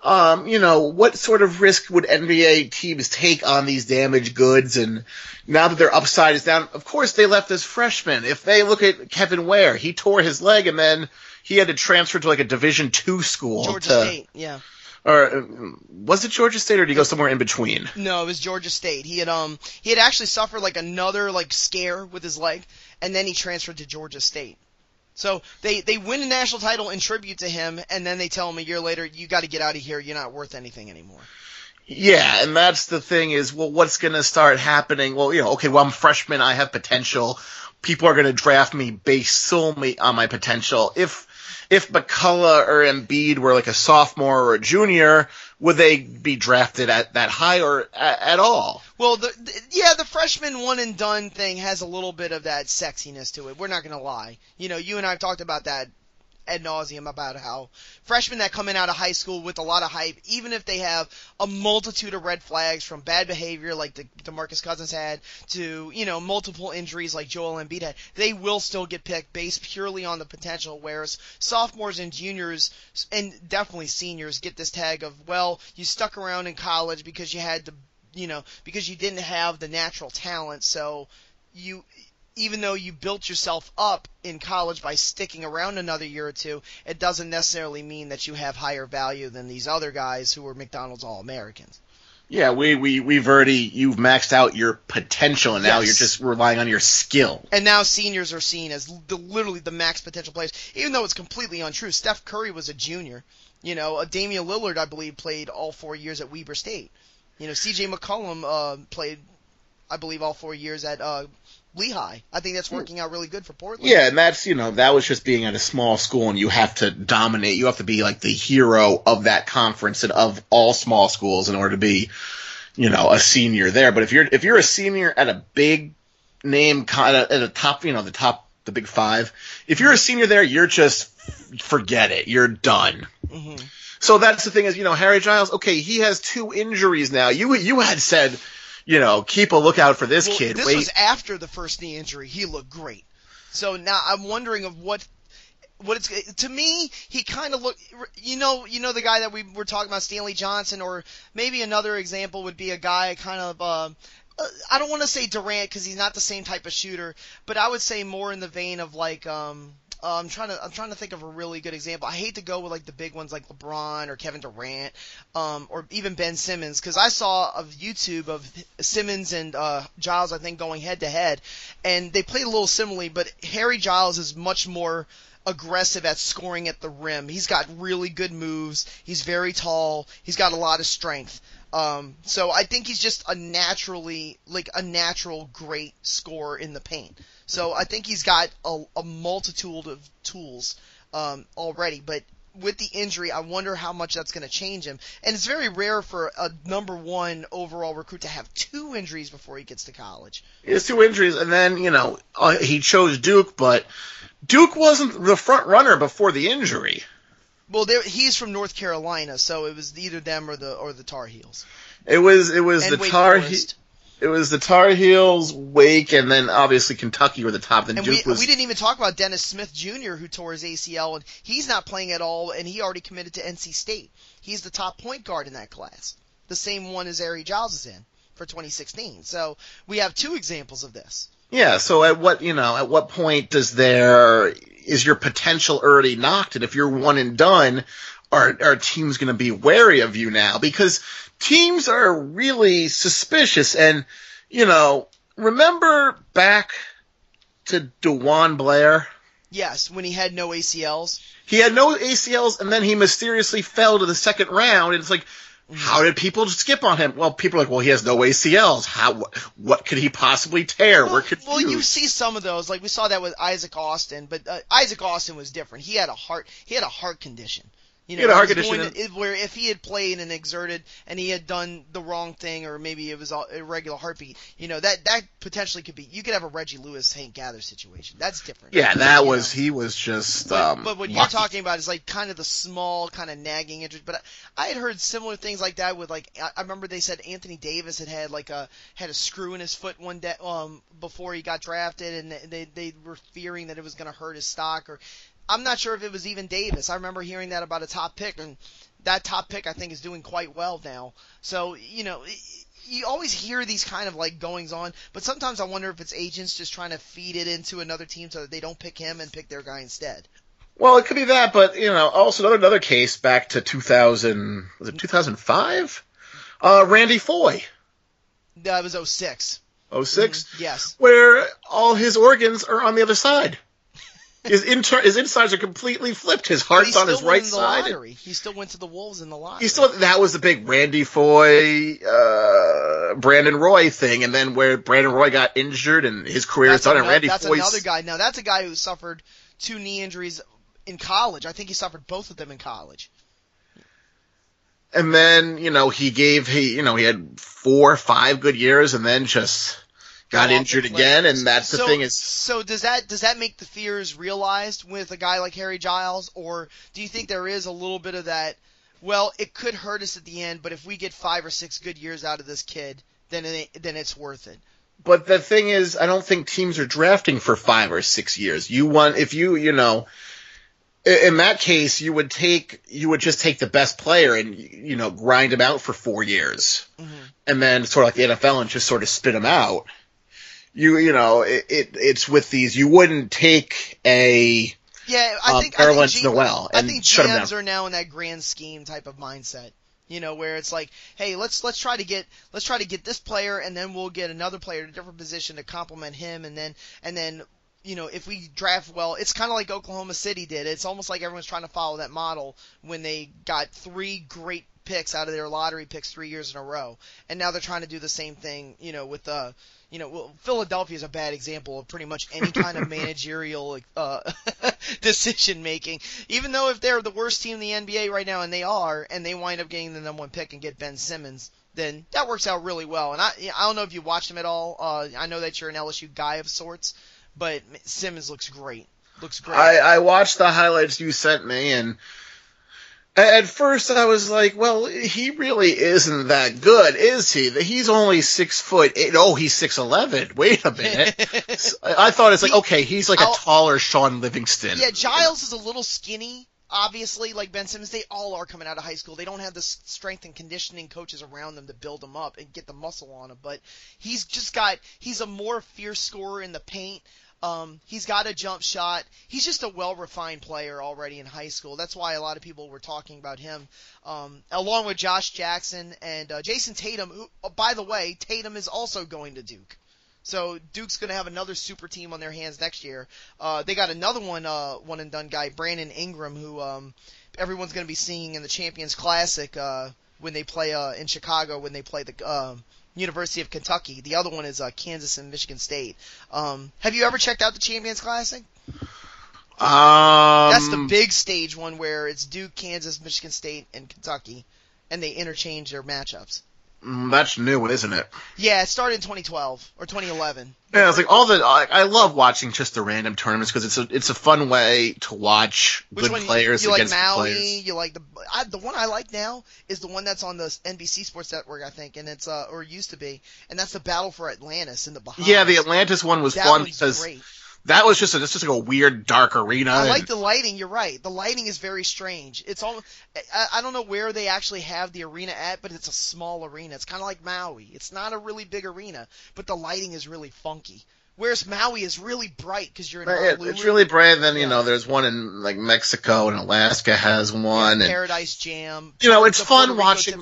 Speaker 3: what sort of risk would NBA teams take on these damaged goods? And now that their upside is down, of course they left as freshmen. If they look at Kevin Ware, he tore his leg and then he had to transfer to like a Division II school.
Speaker 2: Georgia State, yeah.
Speaker 3: Or was it Georgia State, or did he go somewhere in between?
Speaker 2: No, it was Georgia State. He had actually suffered like another scare with his leg, and then he transferred to Georgia State. So they win a national title in tribute to him, and then they tell him a year later, you got to get out of here. You're not worth anything anymore.
Speaker 3: Yeah, and that's the thing is, well, what's going to start happening? Well, I'm a freshman. I have potential. People are going to draft me based solely on my potential. If McCullough or Embiid were like a sophomore or a junior, would they be drafted at that high or at all?
Speaker 2: Well, the freshman one and done thing has a little bit of that sexiness to it. We're not going to lie. You and I have talked about that ad nauseum about how freshmen that come in out of high school with a lot of hype, even if they have a multitude of red flags from bad behavior like DeMarcus Cousins had to, multiple injuries like Joel Embiid had, they will still get picked based purely on the potential, whereas sophomores and juniors, and definitely seniors, get this tag of, well, you stuck around in college because you had to, because you didn't have the natural talent, so even though you built yourself up in college by sticking around another year or two, it doesn't necessarily mean that you have higher value than these other guys who were McDonald's All-Americans.
Speaker 3: Yeah, you've maxed out your potential, and now you're just relying on your skill.
Speaker 2: And now seniors are seen as literally the max potential players, even though it's completely untrue. Steph Curry was a junior. Damian Lillard, I believe, played all 4 years at Weber State. C.J. McCollum played, I believe, all 4 years at Lehigh. I think that's working out really good for Portland.
Speaker 3: Yeah, and that's, that was just being at a small school, and you have to dominate. You have to be like the hero of that conference and of all small schools in order to be, a senior there. But if you're a senior at a big name, kind of at a top, the Big Five, if you're a senior there, you're just forget it. You're done.
Speaker 2: Mm-hmm.
Speaker 3: So that's the thing is, Harry Giles, okay, he has 2 injuries now. You had said, keep a lookout for this kid.
Speaker 2: This was after the first knee injury. He looked great. So now I'm wondering of what it's, to me, he kind of looked, the guy that we were talking about, Stanley Johnson, or maybe another example would be a guy kind of, I don't want to say Durant because he's not the same type of shooter, but I would say more in the vein of like, I'm trying to think of a really good example. I hate to go with like the big ones like LeBron or Kevin Durant, or even Ben Simmons, because I saw a YouTube of Simmons and Giles, I think, going head to head, and they played a little similarly, but Harry Giles is much more aggressive at scoring at the rim. He's got really good moves. He's very tall. He's got a lot of strength. So I think he's just a natural great scorer in the paint. So I think he's got a multitude of tools already, but with the injury, I wonder how much that's going to change him. And it's very rare for a number 1 overall recruit to have 2 injuries before he gets to college.
Speaker 3: He has 2 injuries, and then, he chose Duke, but Duke wasn't the front runner before the injury.
Speaker 2: Well, he's from North Carolina, so it was either them or the Tar Heels.
Speaker 3: It was the Tar Heels, Wake, and then obviously Kentucky were the top. Then Duke
Speaker 2: we didn't even talk about Dennis Smith Jr., who tore his ACL, and he's not playing at all, and he already committed to NC State. He's the top point guard in that class, the same one as Harry Giles is in for 2016. So we have 2 examples of this.
Speaker 3: Yeah. So at what point is your potential already knocked? And if you're one and done, are teams going to be wary of you now? Because teams are really suspicious. And, remember back to DeJuan Blair?
Speaker 2: Yes, when he had no ACLs.
Speaker 3: He had no ACLs, and then he mysteriously fell to the second round, and it's like, how did people skip on him? Well, people are like, well, he has no ACLs. What could he possibly tear? We're confused.
Speaker 2: Well, you see some of those, like we saw that with Isaac Austin, but Isaac Austin was different. He had a heart condition. He had a heart condition where if he had played and exerted and he had done the wrong thing, or maybe it was a irregular heartbeat, that potentially could be. You could have a Reggie Lewis, Hank Gather situation. That's different.
Speaker 3: Yeah, he was just.
Speaker 2: But what you're talking about is like kind of the small, kind of nagging injuries. But I had heard similar things like that with like I remember they said Anthony Davis had a screw in his foot one day before he got drafted, and they were fearing that it was going to hurt his stock. Or I'm not sure if it was even Davis. I remember hearing that about a top pick, and that top pick I think is doing quite well now. So, you always hear these kind of like goings on, but sometimes I wonder if it's agents just trying to feed it into another team so that they don't pick him and pick their guy instead.
Speaker 3: Well, it could be that, but, also another case back to 2005? Randy Foye.
Speaker 2: That was 06.
Speaker 3: 06?
Speaker 2: Yes.
Speaker 3: Where all his organs are on the other side. His insides are completely flipped. His heart's on his right side.
Speaker 2: He still went to the Wolves in the lottery.
Speaker 3: That was the big Randy Foye, Brandon Roy thing, and then where Brandon Roy got injured and his career is done, and Randy Foye.
Speaker 2: That's another guy. Now that's a guy who suffered 2 knee injuries in college. I think he suffered both of them in college.
Speaker 3: And then, he had 4 or 5 good years, and then just got injured again, and that's the thing is.
Speaker 2: So does that make the fears realized with a guy like Harry Giles, or do you think there is a little bit of that? Well, it could hurt us at the end, but if we get 5 or 6 good years out of this kid, then it's worth it.
Speaker 3: But the thing is, I don't think teams are drafting for 5 or 6 years. In that case, you would just take the best player and grind him out for 4 years, and then sort of like the NFL and just sort of spit him out. It's with these. You wouldn't take a Nerlens Noel and shut him down.
Speaker 2: I think GMs are now in that grand scheme type of mindset. Where it's like, hey, let's try to get this player, and then we'll get another player in a different position to complement him, and then if we draft well, it's kind of like Oklahoma City did. It's almost like everyone's trying to follow that model when they got 3 great picks out of their lottery picks 3 years in a row. And now they're trying to do the same thing, with Philadelphia is a bad example of pretty much any kind of managerial decision making. Even though if they're the worst team in the NBA right now, and they are, and they wind up getting the number 1 pick and get Ben Simmons, then that works out really well. And I don't know if you watched him at all. I know that you're an LSU guy of sorts, but Simmons looks great. I
Speaker 3: watched the highlights you sent me, and at first I was like, well, he really isn't that good, is he? He's only 6'8". Oh, he's 6'11". Wait a minute. I thought it's like, okay, he's like a taller Sean Livingston.
Speaker 2: Yeah, Giles is a little skinny. Obviously, like Ben Simmons, they all are coming out of high school. They don't have the strength and conditioning coaches around them to build them up and get the muscle on them. But he's a more fierce scorer in the paint. He's got a jump shot. He's just a well-refined player already in high school. That's why a lot of people were talking about him, along with Josh Jackson and Jason Tatum, who, by the way, Tatum is also going to Duke. So Duke's going to have another super team on their hands next year. They got another one-and-done guy, Brandon Ingram, who everyone's going to be seeing in the Champions Classic when they play in Chicago, when they play the University of Kentucky. The other one is Kansas and Michigan State. Have you ever checked out the Champions Classic? That's the big stage one where it's Duke, Kansas, Michigan State, and Kentucky, and they interchange their matchups.
Speaker 3: That's new, isn't it?
Speaker 2: Yeah, it started in 2012 or 2011.
Speaker 3: Yeah, it's like I love watching just the random tournaments because it's a fun way to watch good players against
Speaker 2: Maui,
Speaker 3: players.
Speaker 2: You like the one I like now is the one that's on the NBC Sports Network, I think, and it's or used to be, and that's the Battle for Atlantis in the Bahamas.
Speaker 3: Yeah, the Atlantis one was fun because
Speaker 2: great.
Speaker 3: That was just like a weird dark arena.
Speaker 2: I like the lighting. You're right. The lighting is very strange. It's all I don't know where they actually have the arena at, but it's a small arena. It's kind of like Maui. It's not a really big arena, but the lighting is really funky. Whereas Maui is really bright because you're in Honolulu.
Speaker 3: It's really bright. Then there's one in like Mexico, and Alaska has one.
Speaker 2: Yeah, Paradise Jam.
Speaker 3: It's fun watching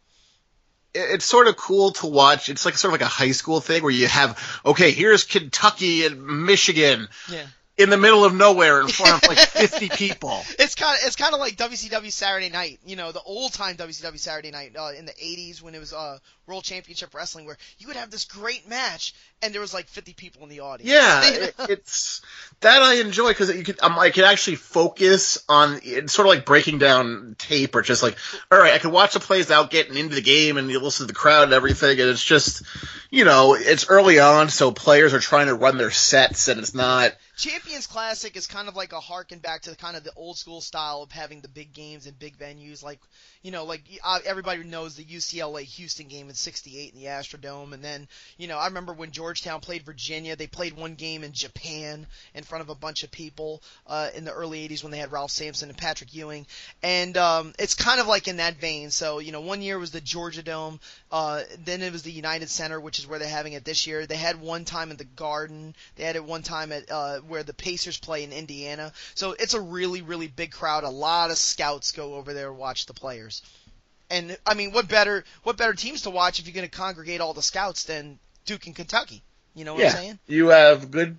Speaker 3: It's sort of cool to watch. It's like sort of like a high school thing where you have, okay, here's Kentucky and Michigan in the middle of nowhere in front of like 50 people.
Speaker 2: It's kind of like WCW Saturday Night, the old time WCW Saturday Night in the 80s when it was World Championship Wrestling, where you would have this great match and there was like 50 people in the audience.
Speaker 3: Yeah, it's that I enjoy because I could actually focus on. It's sort of like breaking down tape, or just like, all right, I could watch the plays out, getting into the game, and you listen to the crowd and everything. And it's just, it's early on, so players are trying to run their sets, and it's not.
Speaker 2: Champions Classic is kind of like a harken back to kind of the old school style of having the big games and big venues, like everybody knows the UCLA Houston game in '68 in the Astrodome, and then I remember when Georgetown played Virginia, they played one game in Japan in front of a bunch of people in the early '80s when they had Ralph Sampson and Patrick Ewing, and it's kind of like in that vein. So one year was the Georgia Dome, then it was the United Center, which is where they're having it this year. They had one time at the Garden, they had it one time at where the Pacers play in Indiana. So it's a really, really big crowd. A lot of scouts go over there to watch the players. And I mean, what better teams to watch if you're going to congregate all the scouts than Duke and Kentucky? You know what I'm saying?
Speaker 3: You have good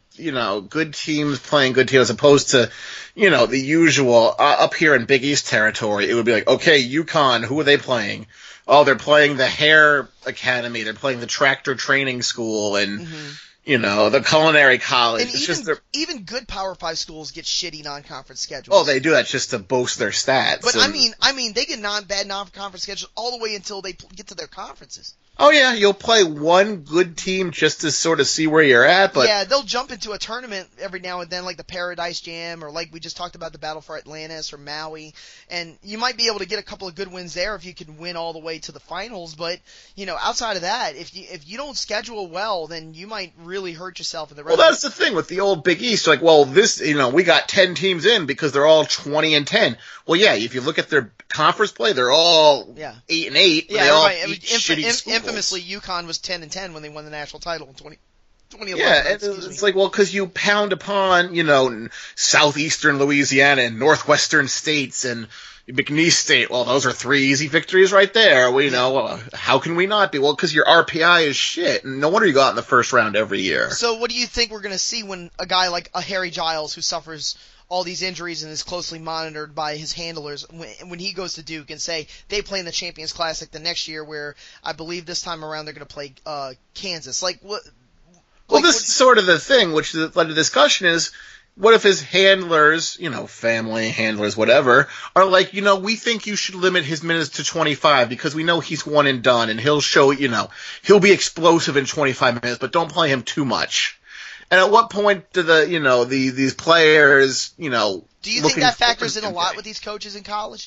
Speaker 3: teams playing good teams as opposed to, the usual up here in Big East territory. It would be like, okay, UConn, who are they playing? Oh, they're playing the Hair Academy. They're playing the Tractor Training School, and the Culinary College.
Speaker 2: And even good Power 5 schools get shitty non-conference schedules.
Speaker 3: Oh, they do that just to boast their stats.
Speaker 2: But I mean, they get bad non-conference schedules all the way until they get to their conferences.
Speaker 3: Oh yeah, you'll play one good team just to sort of see where you're at, but
Speaker 2: yeah, they'll jump into a tournament every now and then, like the Paradise Jam, or like we just talked about the Battle for Atlantis or Maui, and you might be able to get a couple of good wins there if you can win all the way to the finals. But outside of that, if you don't schedule well, then you might really hurt yourself in the rest.
Speaker 3: Well, that's the thing with the old Big East. Like, well, this we got 10 teams in because they're all 20-10. Well, yeah, if you look at their conference play, they're all 8-8.
Speaker 2: Yeah,
Speaker 3: they all
Speaker 2: right.
Speaker 3: shitty schools.
Speaker 2: Infamously, UConn was 10-10 when they won the national title in 2011.
Speaker 3: Yeah, it's like, well, because you pound upon, southeastern Louisiana and northwestern states and McNeese State. Well, those are 3 easy victories right there. Well, how can we not be? Well, because your RPI is shit, and no wonder you got in the first round every year.
Speaker 2: So what do you think we're going to see when a guy like a Harry Giles, who suffers all these injuries and is closely monitored by his handlers when he goes to Duke, and say they play in the Champions Classic the next year, where I believe this time around they're going to play Kansas. Like what?
Speaker 3: Well, this is sort of the thing, which led to discussion is, what if his handlers, family, handlers, whatever, are like, we think you should limit his minutes to 25 because we know he's one and done and he'll show, he'll be explosive in 25 minutes, but don't play him too much. And at what point do these players,
Speaker 2: do you think that factors in a lot with these coaches in college?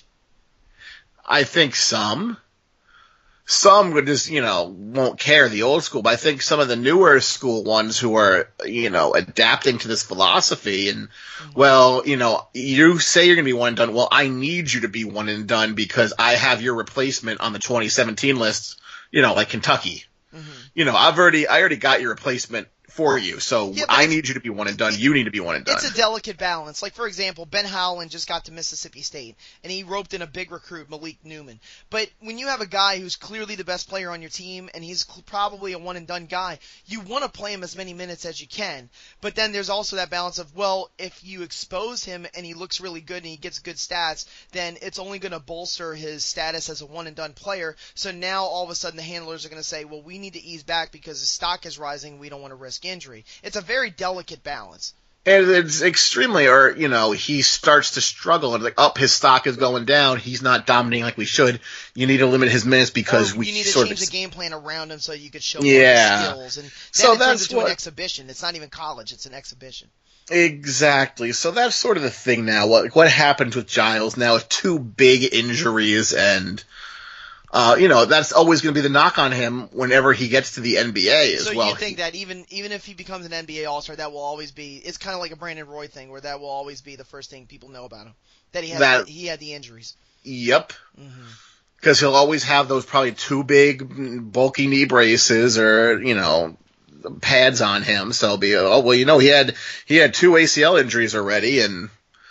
Speaker 3: I think some. Some would just, won't care, the old school, but I think some of the newer school ones who are, adapting to this philosophy and, well, you say you're going to be one and done. Well, I need you to be one and done because I have your replacement on the 2017 list, like Kentucky. Mm-hmm. I already got your replacement for you, so I need you to be one and done. You need to be one and done.
Speaker 2: It's a delicate balance. Like, for example, Ben Howland just got to Mississippi State, and he roped in a big recruit, Malik Newman. But when you have a guy who's clearly the best player on your team, and he's probably a one-and-done guy, you want to play him as many minutes as you can. But then there's also that balance of, well, if you expose him and he looks really good and he gets good stats, then it's only going to bolster his status as a one-and-done player. So now all of a sudden the handlers are going to say, well, we need to ease back because his stock is rising. We don't want to risk injury. It's a very delicate balance.
Speaker 3: And it's extremely, he starts to struggle and his stock is going down. He's not dominating like we should. You need to limit his minutes because
Speaker 2: you need to change the game plan around him so you could show more skills. And then it turns into an exhibition. It's not even college. It's an exhibition.
Speaker 3: Exactly. So that's sort of the thing now. What happens with Giles now with 2 big injuries and... that's always going to be the knock on him whenever he gets to the NBA as well.
Speaker 2: So you think that even if he becomes an NBA All-Star, that will always be – it's kind of like a Brandon Roy thing where that will always be the first thing people know about him, that he had the injuries.
Speaker 3: Yep. Because he'll always have those probably 2 big bulky knee braces or, pads on him. So it'll be, he had 2 ACL injuries already and,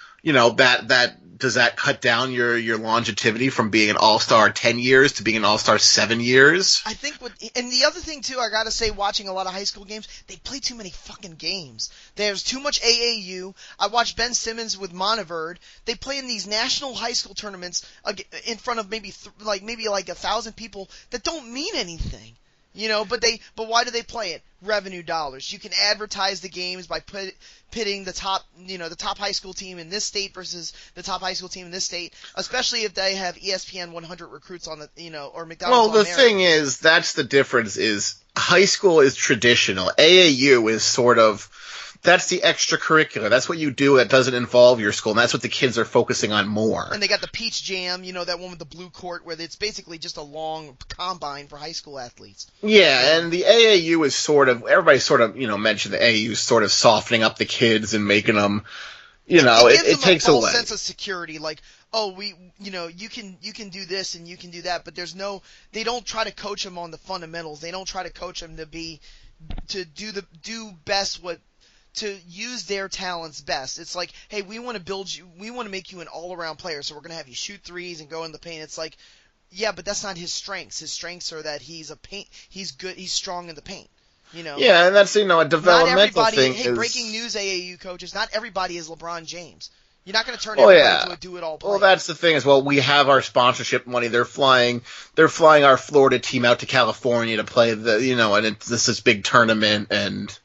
Speaker 3: does that cut down your longevity from being an all-star 10 years to being an all-star 7 years?
Speaker 2: I think and the other thing too, I gotta say, watching a lot of high school games, they play too many fucking games. There's too much AAU. I watched Ben Simmons with Montevideo. They play in these national high school tournaments in front of maybe 1,000 people that don't mean anything. But why do they play it? Revenue dollars. You can advertise the games by pitting the top high school team in this state versus the top high school team in this state, especially if they have ESPN 100 recruits on or McDonald's.
Speaker 3: Well, the thing is, that's the difference is high school is traditional. AAU is sort of, that's the extracurricular. That's what you do that doesn't involve your school, and that's what the kids are focusing on more.
Speaker 2: And they got the Peach Jam, that one with the blue court, where it's basically just a long combine for high school athletes.
Speaker 3: Yeah, and the AAU is sort of, everybody sort of, mentioned the AAU is sort of softening up the kids and making them, it takes away.
Speaker 2: A sense of security, like, oh, you can do this and you can do that, but they don't try to coach them on the fundamentals. They don't try to coach them to do best to use their talents best. It's like, hey, we want to make you an all-around player, so we're going to have you shoot threes and go in the paint. It's like, yeah, but that's not his strengths. His strengths are that he's good, he's strong in the paint.
Speaker 3: Yeah, and that's, a developmental thing.
Speaker 2: Hey, breaking news, AAU coaches, not everybody is LeBron James. You're not going to turn everybody into a do-it-all player.
Speaker 3: Well, that's the thing as well. We have our sponsorship money. They're flying our Florida team out to California to play and it's this big tournament and...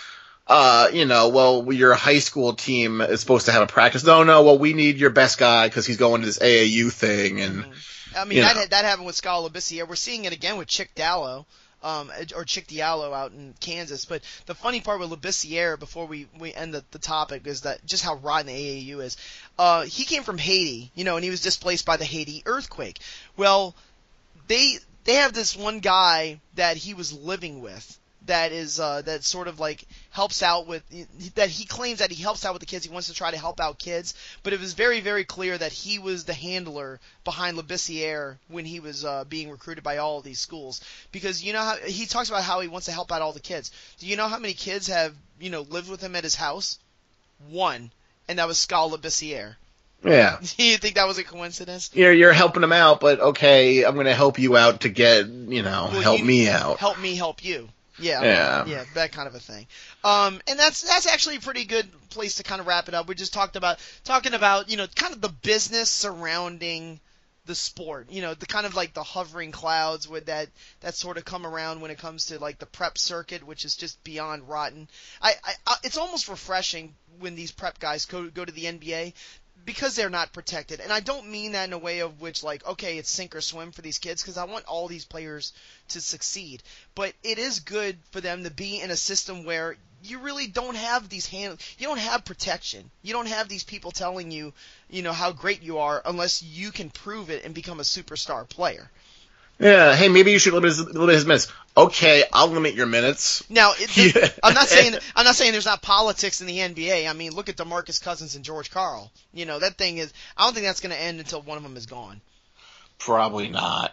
Speaker 3: your high school team is supposed to have a practice. No, we need your best guy because he's going to this AAU thing. And
Speaker 2: I mean, that happened with Skal Labissiere. We're seeing it again with Chick Diallo out in Kansas. But the funny part with Labissiere, before we end the topic, is that just how rotten the AAU is. He came from Haiti, and he was displaced by the Haiti earthquake. Well, they have this one guy that he was living with. That is that sort of like helps out with that he claims that he helps out with the kids. He wants to try to help out kids, but it was very, very clear that he was the handler behind Labissiere when he was being recruited by all of these schools. Because how he talks about how he wants to help out all the kids. Do you know how many kids have lived with him at his house? 1, and that was Skal Labissiere.
Speaker 3: Yeah.
Speaker 2: Do you think that was a coincidence?
Speaker 3: You're helping him out, but okay, I'm going to help you out to get help me out.
Speaker 2: Help me help you. Yeah, that kind of a thing. And that's actually a pretty good place to kind of wrap it up. We just talking about kind of the business surrounding the sport, the kind of like the hovering clouds with that sort of come around when it comes to like the prep circuit, which is just beyond rotten. It's almost refreshing when these prep guys go to the NBA because they're not protected. And I don't mean that in a way of which like, okay, it's sink or swim for these kids, because I want all these players to succeed. But it is good for them to be in a system where you really don't have you don't have protection. You don't have these people telling you, how great you are unless you can prove it and become a superstar player.
Speaker 3: Yeah, hey, maybe you should limit his minutes. Okay, I'll limit your minutes.
Speaker 2: Now, I'm not saying there's not politics in the NBA. I mean, look at DeMarcus Cousins and George Karl. That thing is, I don't think that's going to end until one of them is gone.
Speaker 3: Probably not.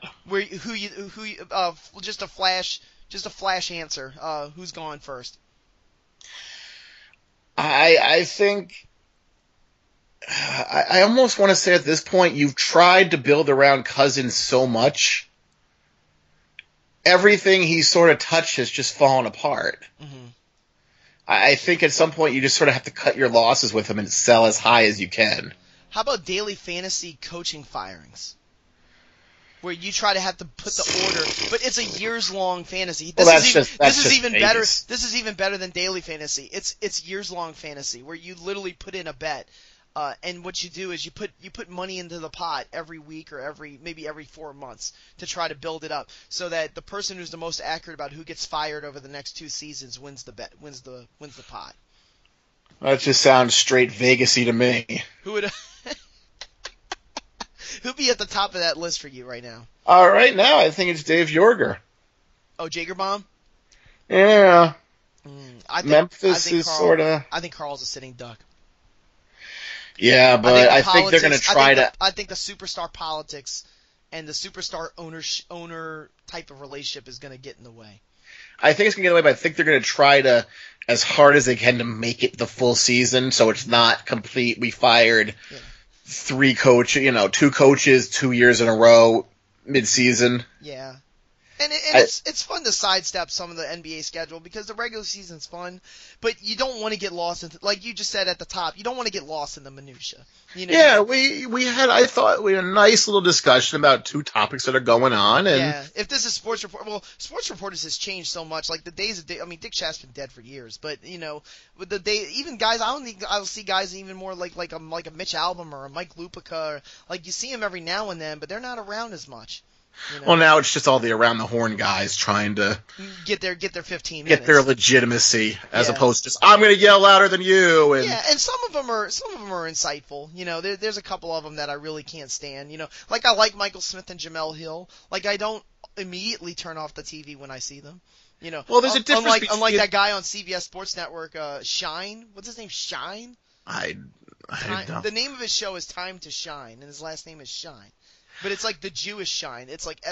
Speaker 2: Just a flash answer. Who's gone first?
Speaker 3: I think I almost want to say at this point you've tried to build around Cousins so much. Everything he sort of touched has just fallen apart. Mm-hmm. I think at some point you just sort of have to cut your losses with him and sell as high as you can.
Speaker 2: How about daily fantasy coaching firings? Where you try to have to put the order, but it's a years-long fantasy. This is even better. This is even better than daily fantasy. It's years-long fantasy where you literally put in a bet, and what you do is you put money into the pot every week or maybe every 4 months to try to build it up, so that the person who's the most accurate about who gets fired over the next 2 seasons wins the pot.
Speaker 3: That just sounds straight Vegas-y to me.
Speaker 2: Who'd be at the top of that list for you right now?
Speaker 3: Right now, I think it's Dave Yorger.
Speaker 2: Oh, Jagerbomb?
Speaker 3: Yeah.
Speaker 2: Memphis
Speaker 3: is sort of...
Speaker 2: I think Carl's a sitting duck.
Speaker 3: Yeah, but I think they're going to try to...
Speaker 2: I think the superstar politics and the superstar owner type of relationship is going to get in the way.
Speaker 3: I think it's going to get in the way, but I think they're going to try to, as hard as they can, to make it the full season, so it's not complete. We fired... Yeah. 2 coaches 2 years in a row, mid-season.
Speaker 2: Yeah. And it's fun to sidestep some of the NBA schedule because the regular season's fun, but you don't want to get lost in, like you just said at the top, you don't want to get lost in the minutia.
Speaker 3: Yeah, we had a nice little discussion about 2 topics that are going on. And
Speaker 2: yeah, if this is Sports Report, well, Sports Reporters has changed so much. Like the days of, Dick Schaff's been dead for years, but with the day, even guys, I don't think I'll see guys even more like a Mitch Albom or a Mike Lupica, or like you see them every now and then, but they're not around as much.
Speaker 3: Well, now it's just all the around the horn guys trying to
Speaker 2: get their 15 minutes,
Speaker 3: get their legitimacy, as opposed to just, I'm going to yell louder than you. And
Speaker 2: some of them are insightful. There's a couple of them that I really can't stand. Like I like Michael Smith and Jamel Hill. Like I don't immediately turn off the TV when I see them.
Speaker 3: Well, there's a difference
Speaker 2: unlike that guy on CBS Sports Network, Shine. What's his name? Shine.
Speaker 3: I don't.
Speaker 2: The name of his show is Time to Shine, and his last name is Shine. But it's like the Jewish Shine. It's like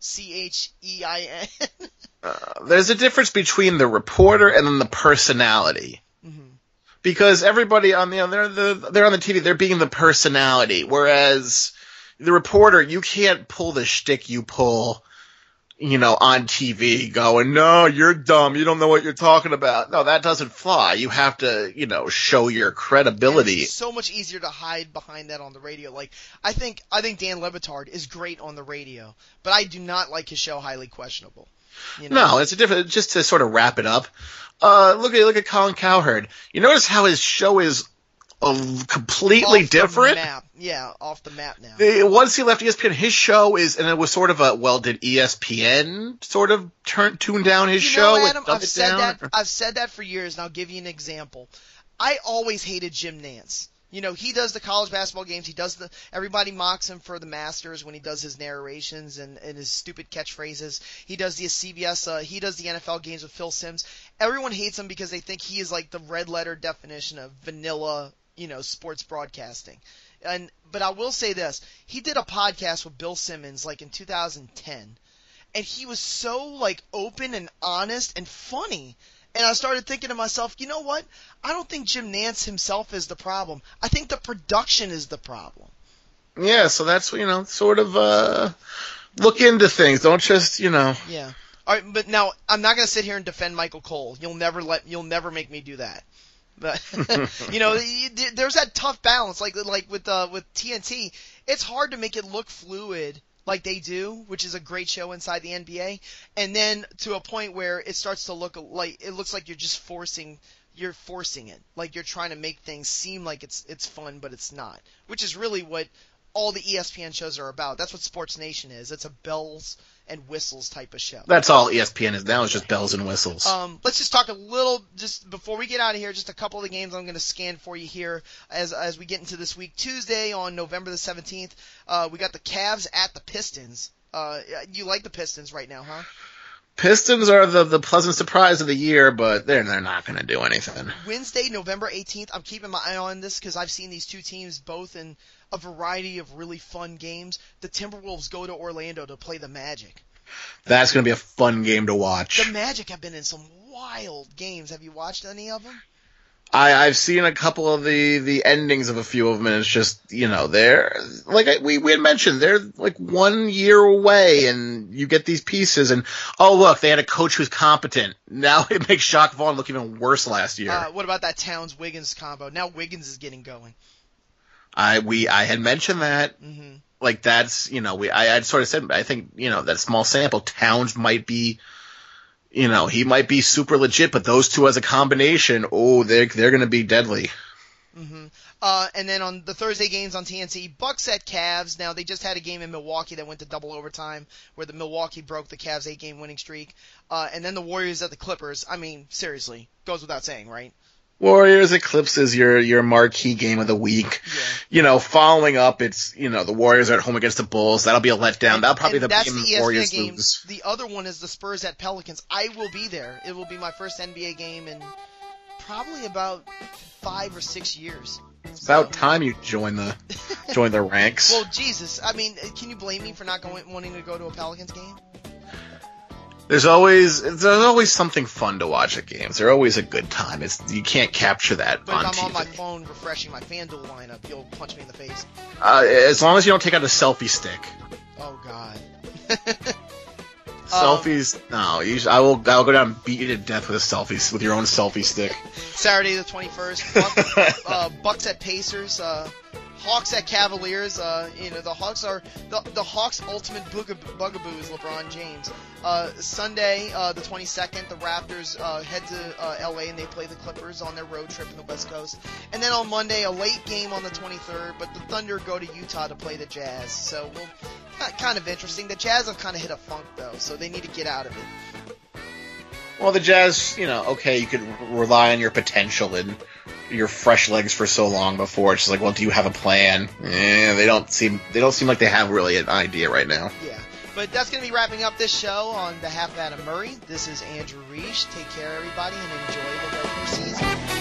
Speaker 2: SCHEIN.
Speaker 3: There's a difference between the reporter and then the personality. Mm-hmm. Because everybody on they're on the TV, they're being the personality. Whereas the reporter, you can't pull the shtick you pull, on TV going, no, you're dumb. You don't know what you're talking about. No, that doesn't fly. You have to, show your credibility.
Speaker 2: It's so much easier to hide behind that on the radio. Like, I think Dan Le Batard is great on the radio, but I do not like his show Highly Questionable.
Speaker 3: No, it's a different, just to sort of wrap it up. Look at Colin Cowherd. You notice how his show is completely different.
Speaker 2: Off the map now.
Speaker 3: Once he left ESPN, his show and it was sort of did ESPN sort of tune down his show?
Speaker 2: Adam, I've said that for years, and I'll give you an example. I always hated Jim Nantz. He does the college basketball games. He does everybody mocks him for the Masters when he does his narrations and his stupid catchphrases. He does the CBS, he does the NFL games with Phil Simms. Everyone hates him because they think he is like the red letter definition of vanilla, sports broadcasting. But I will say this. He did a podcast with Bill Simmons like in 2010. And he was so like open and honest and funny. And I started thinking to myself, you know what? I don't think Jim Nantz himself is the problem. I think the production is the problem.
Speaker 3: Yeah, so that's, sort of look into things. Don't just,
Speaker 2: Yeah. All right, but now I'm not going to sit here and defend Michael Cole. You'll never make me do that. But there's that tough balance, like with TNT. It's hard to make it look fluid like they do, which is a great show inside the NBA, and then to a point where it starts to look like you're just forcing it, like you're trying to make things seem like it's fun, but it's not, which is really what all the ESPN shows are about. That's what Sports Nation is. It's a bells and whistles type of show.
Speaker 3: That's all ESPN is now, is just bells and whistles.
Speaker 2: Let's just talk a little, just before we get out of here, just a couple of the games I'm going to scan for you here as we get into this week. Tuesday on November the 17th, we got the Cavs at the Pistons. You like the Pistons right now, huh?
Speaker 3: Pistons are the pleasant surprise of the year, but they're not going to do anything.
Speaker 2: Wednesday, November 18th, I'm keeping my eye on this because I've seen these two teams both in a variety of really fun games. The Timberwolves go to Orlando to play the Magic.
Speaker 3: That's going to be a fun game to watch.
Speaker 2: The Magic have been in some wild games. Have you watched any of them?
Speaker 3: I've seen a couple of the endings of a few of them, and it's just, they're, like we had mentioned, they're like 1 year away, and you get these pieces, and, oh, look, they had a coach who's competent. Now it makes Jacques Vaughn look even worse last year.
Speaker 2: What about that Towns-Wiggins combo? Now Wiggins is getting going.
Speaker 3: I had mentioned that.
Speaker 2: Mm-hmm.
Speaker 3: Like, that's, I had sort of said, I think, that small sample, Towns might be, he might be super legit, but those two as a combination, they're going to be deadly.
Speaker 2: Mm-hmm. And then on the Thursday games on TNT, Bucks at Cavs. Now, they just had a game in Milwaukee that went to double overtime where the Milwaukee broke the Cavs' 8-game winning streak. And then the Warriors at the Clippers. I mean, seriously, goes without saying, right?
Speaker 3: Warriors Eclipse is your marquee game of the week.
Speaker 2: Yeah.
Speaker 3: Following up, it's, the Warriors are at home against the Bulls. That'll be a letdown. That'll probably be the game the Warriors lose.
Speaker 2: The other one is the Spurs at Pelicans. I will be there. It will be my first NBA game in probably about 5 or 6 years.
Speaker 3: It's about time you join the ranks.
Speaker 2: Well, Jesus. I mean, can you blame me for not wanting to go to a Pelicans game?
Speaker 3: There's always something fun to watch at games. They're always a good time. You can't capture that
Speaker 2: on TV. But if I'm on my phone refreshing my FanDuel lineup, you'll punch me in the face.
Speaker 3: As long as you don't take out a selfie stick.
Speaker 2: Oh, God.
Speaker 3: Selfies? No. I'll go down and beat you to death with your own selfie stick.
Speaker 2: Saturday the 21st, Bucks at Pacers. Hawks at Cavaliers. The Hawks are the Hawks' ultimate bugaboo is LeBron James. Sunday, the 22nd, the Raptors head to LA and they play the Clippers on their road trip in the West Coast. And then on Monday, a late game on the 23rd, but the Thunder go to Utah to play the Jazz. So, kind of interesting. The Jazz have kind of hit a funk though, so they need to get out of it.
Speaker 3: Well, the Jazz, okay, you could rely on your potential and your fresh legs for so long before. It's just like, well, do you have a plan? They don't seem like they have really an idea right now.
Speaker 2: Yeah. But that's going to be wrapping up this show. On behalf of Adam Murray, this is Andrew Reich. Take care, everybody, and enjoy the regular season.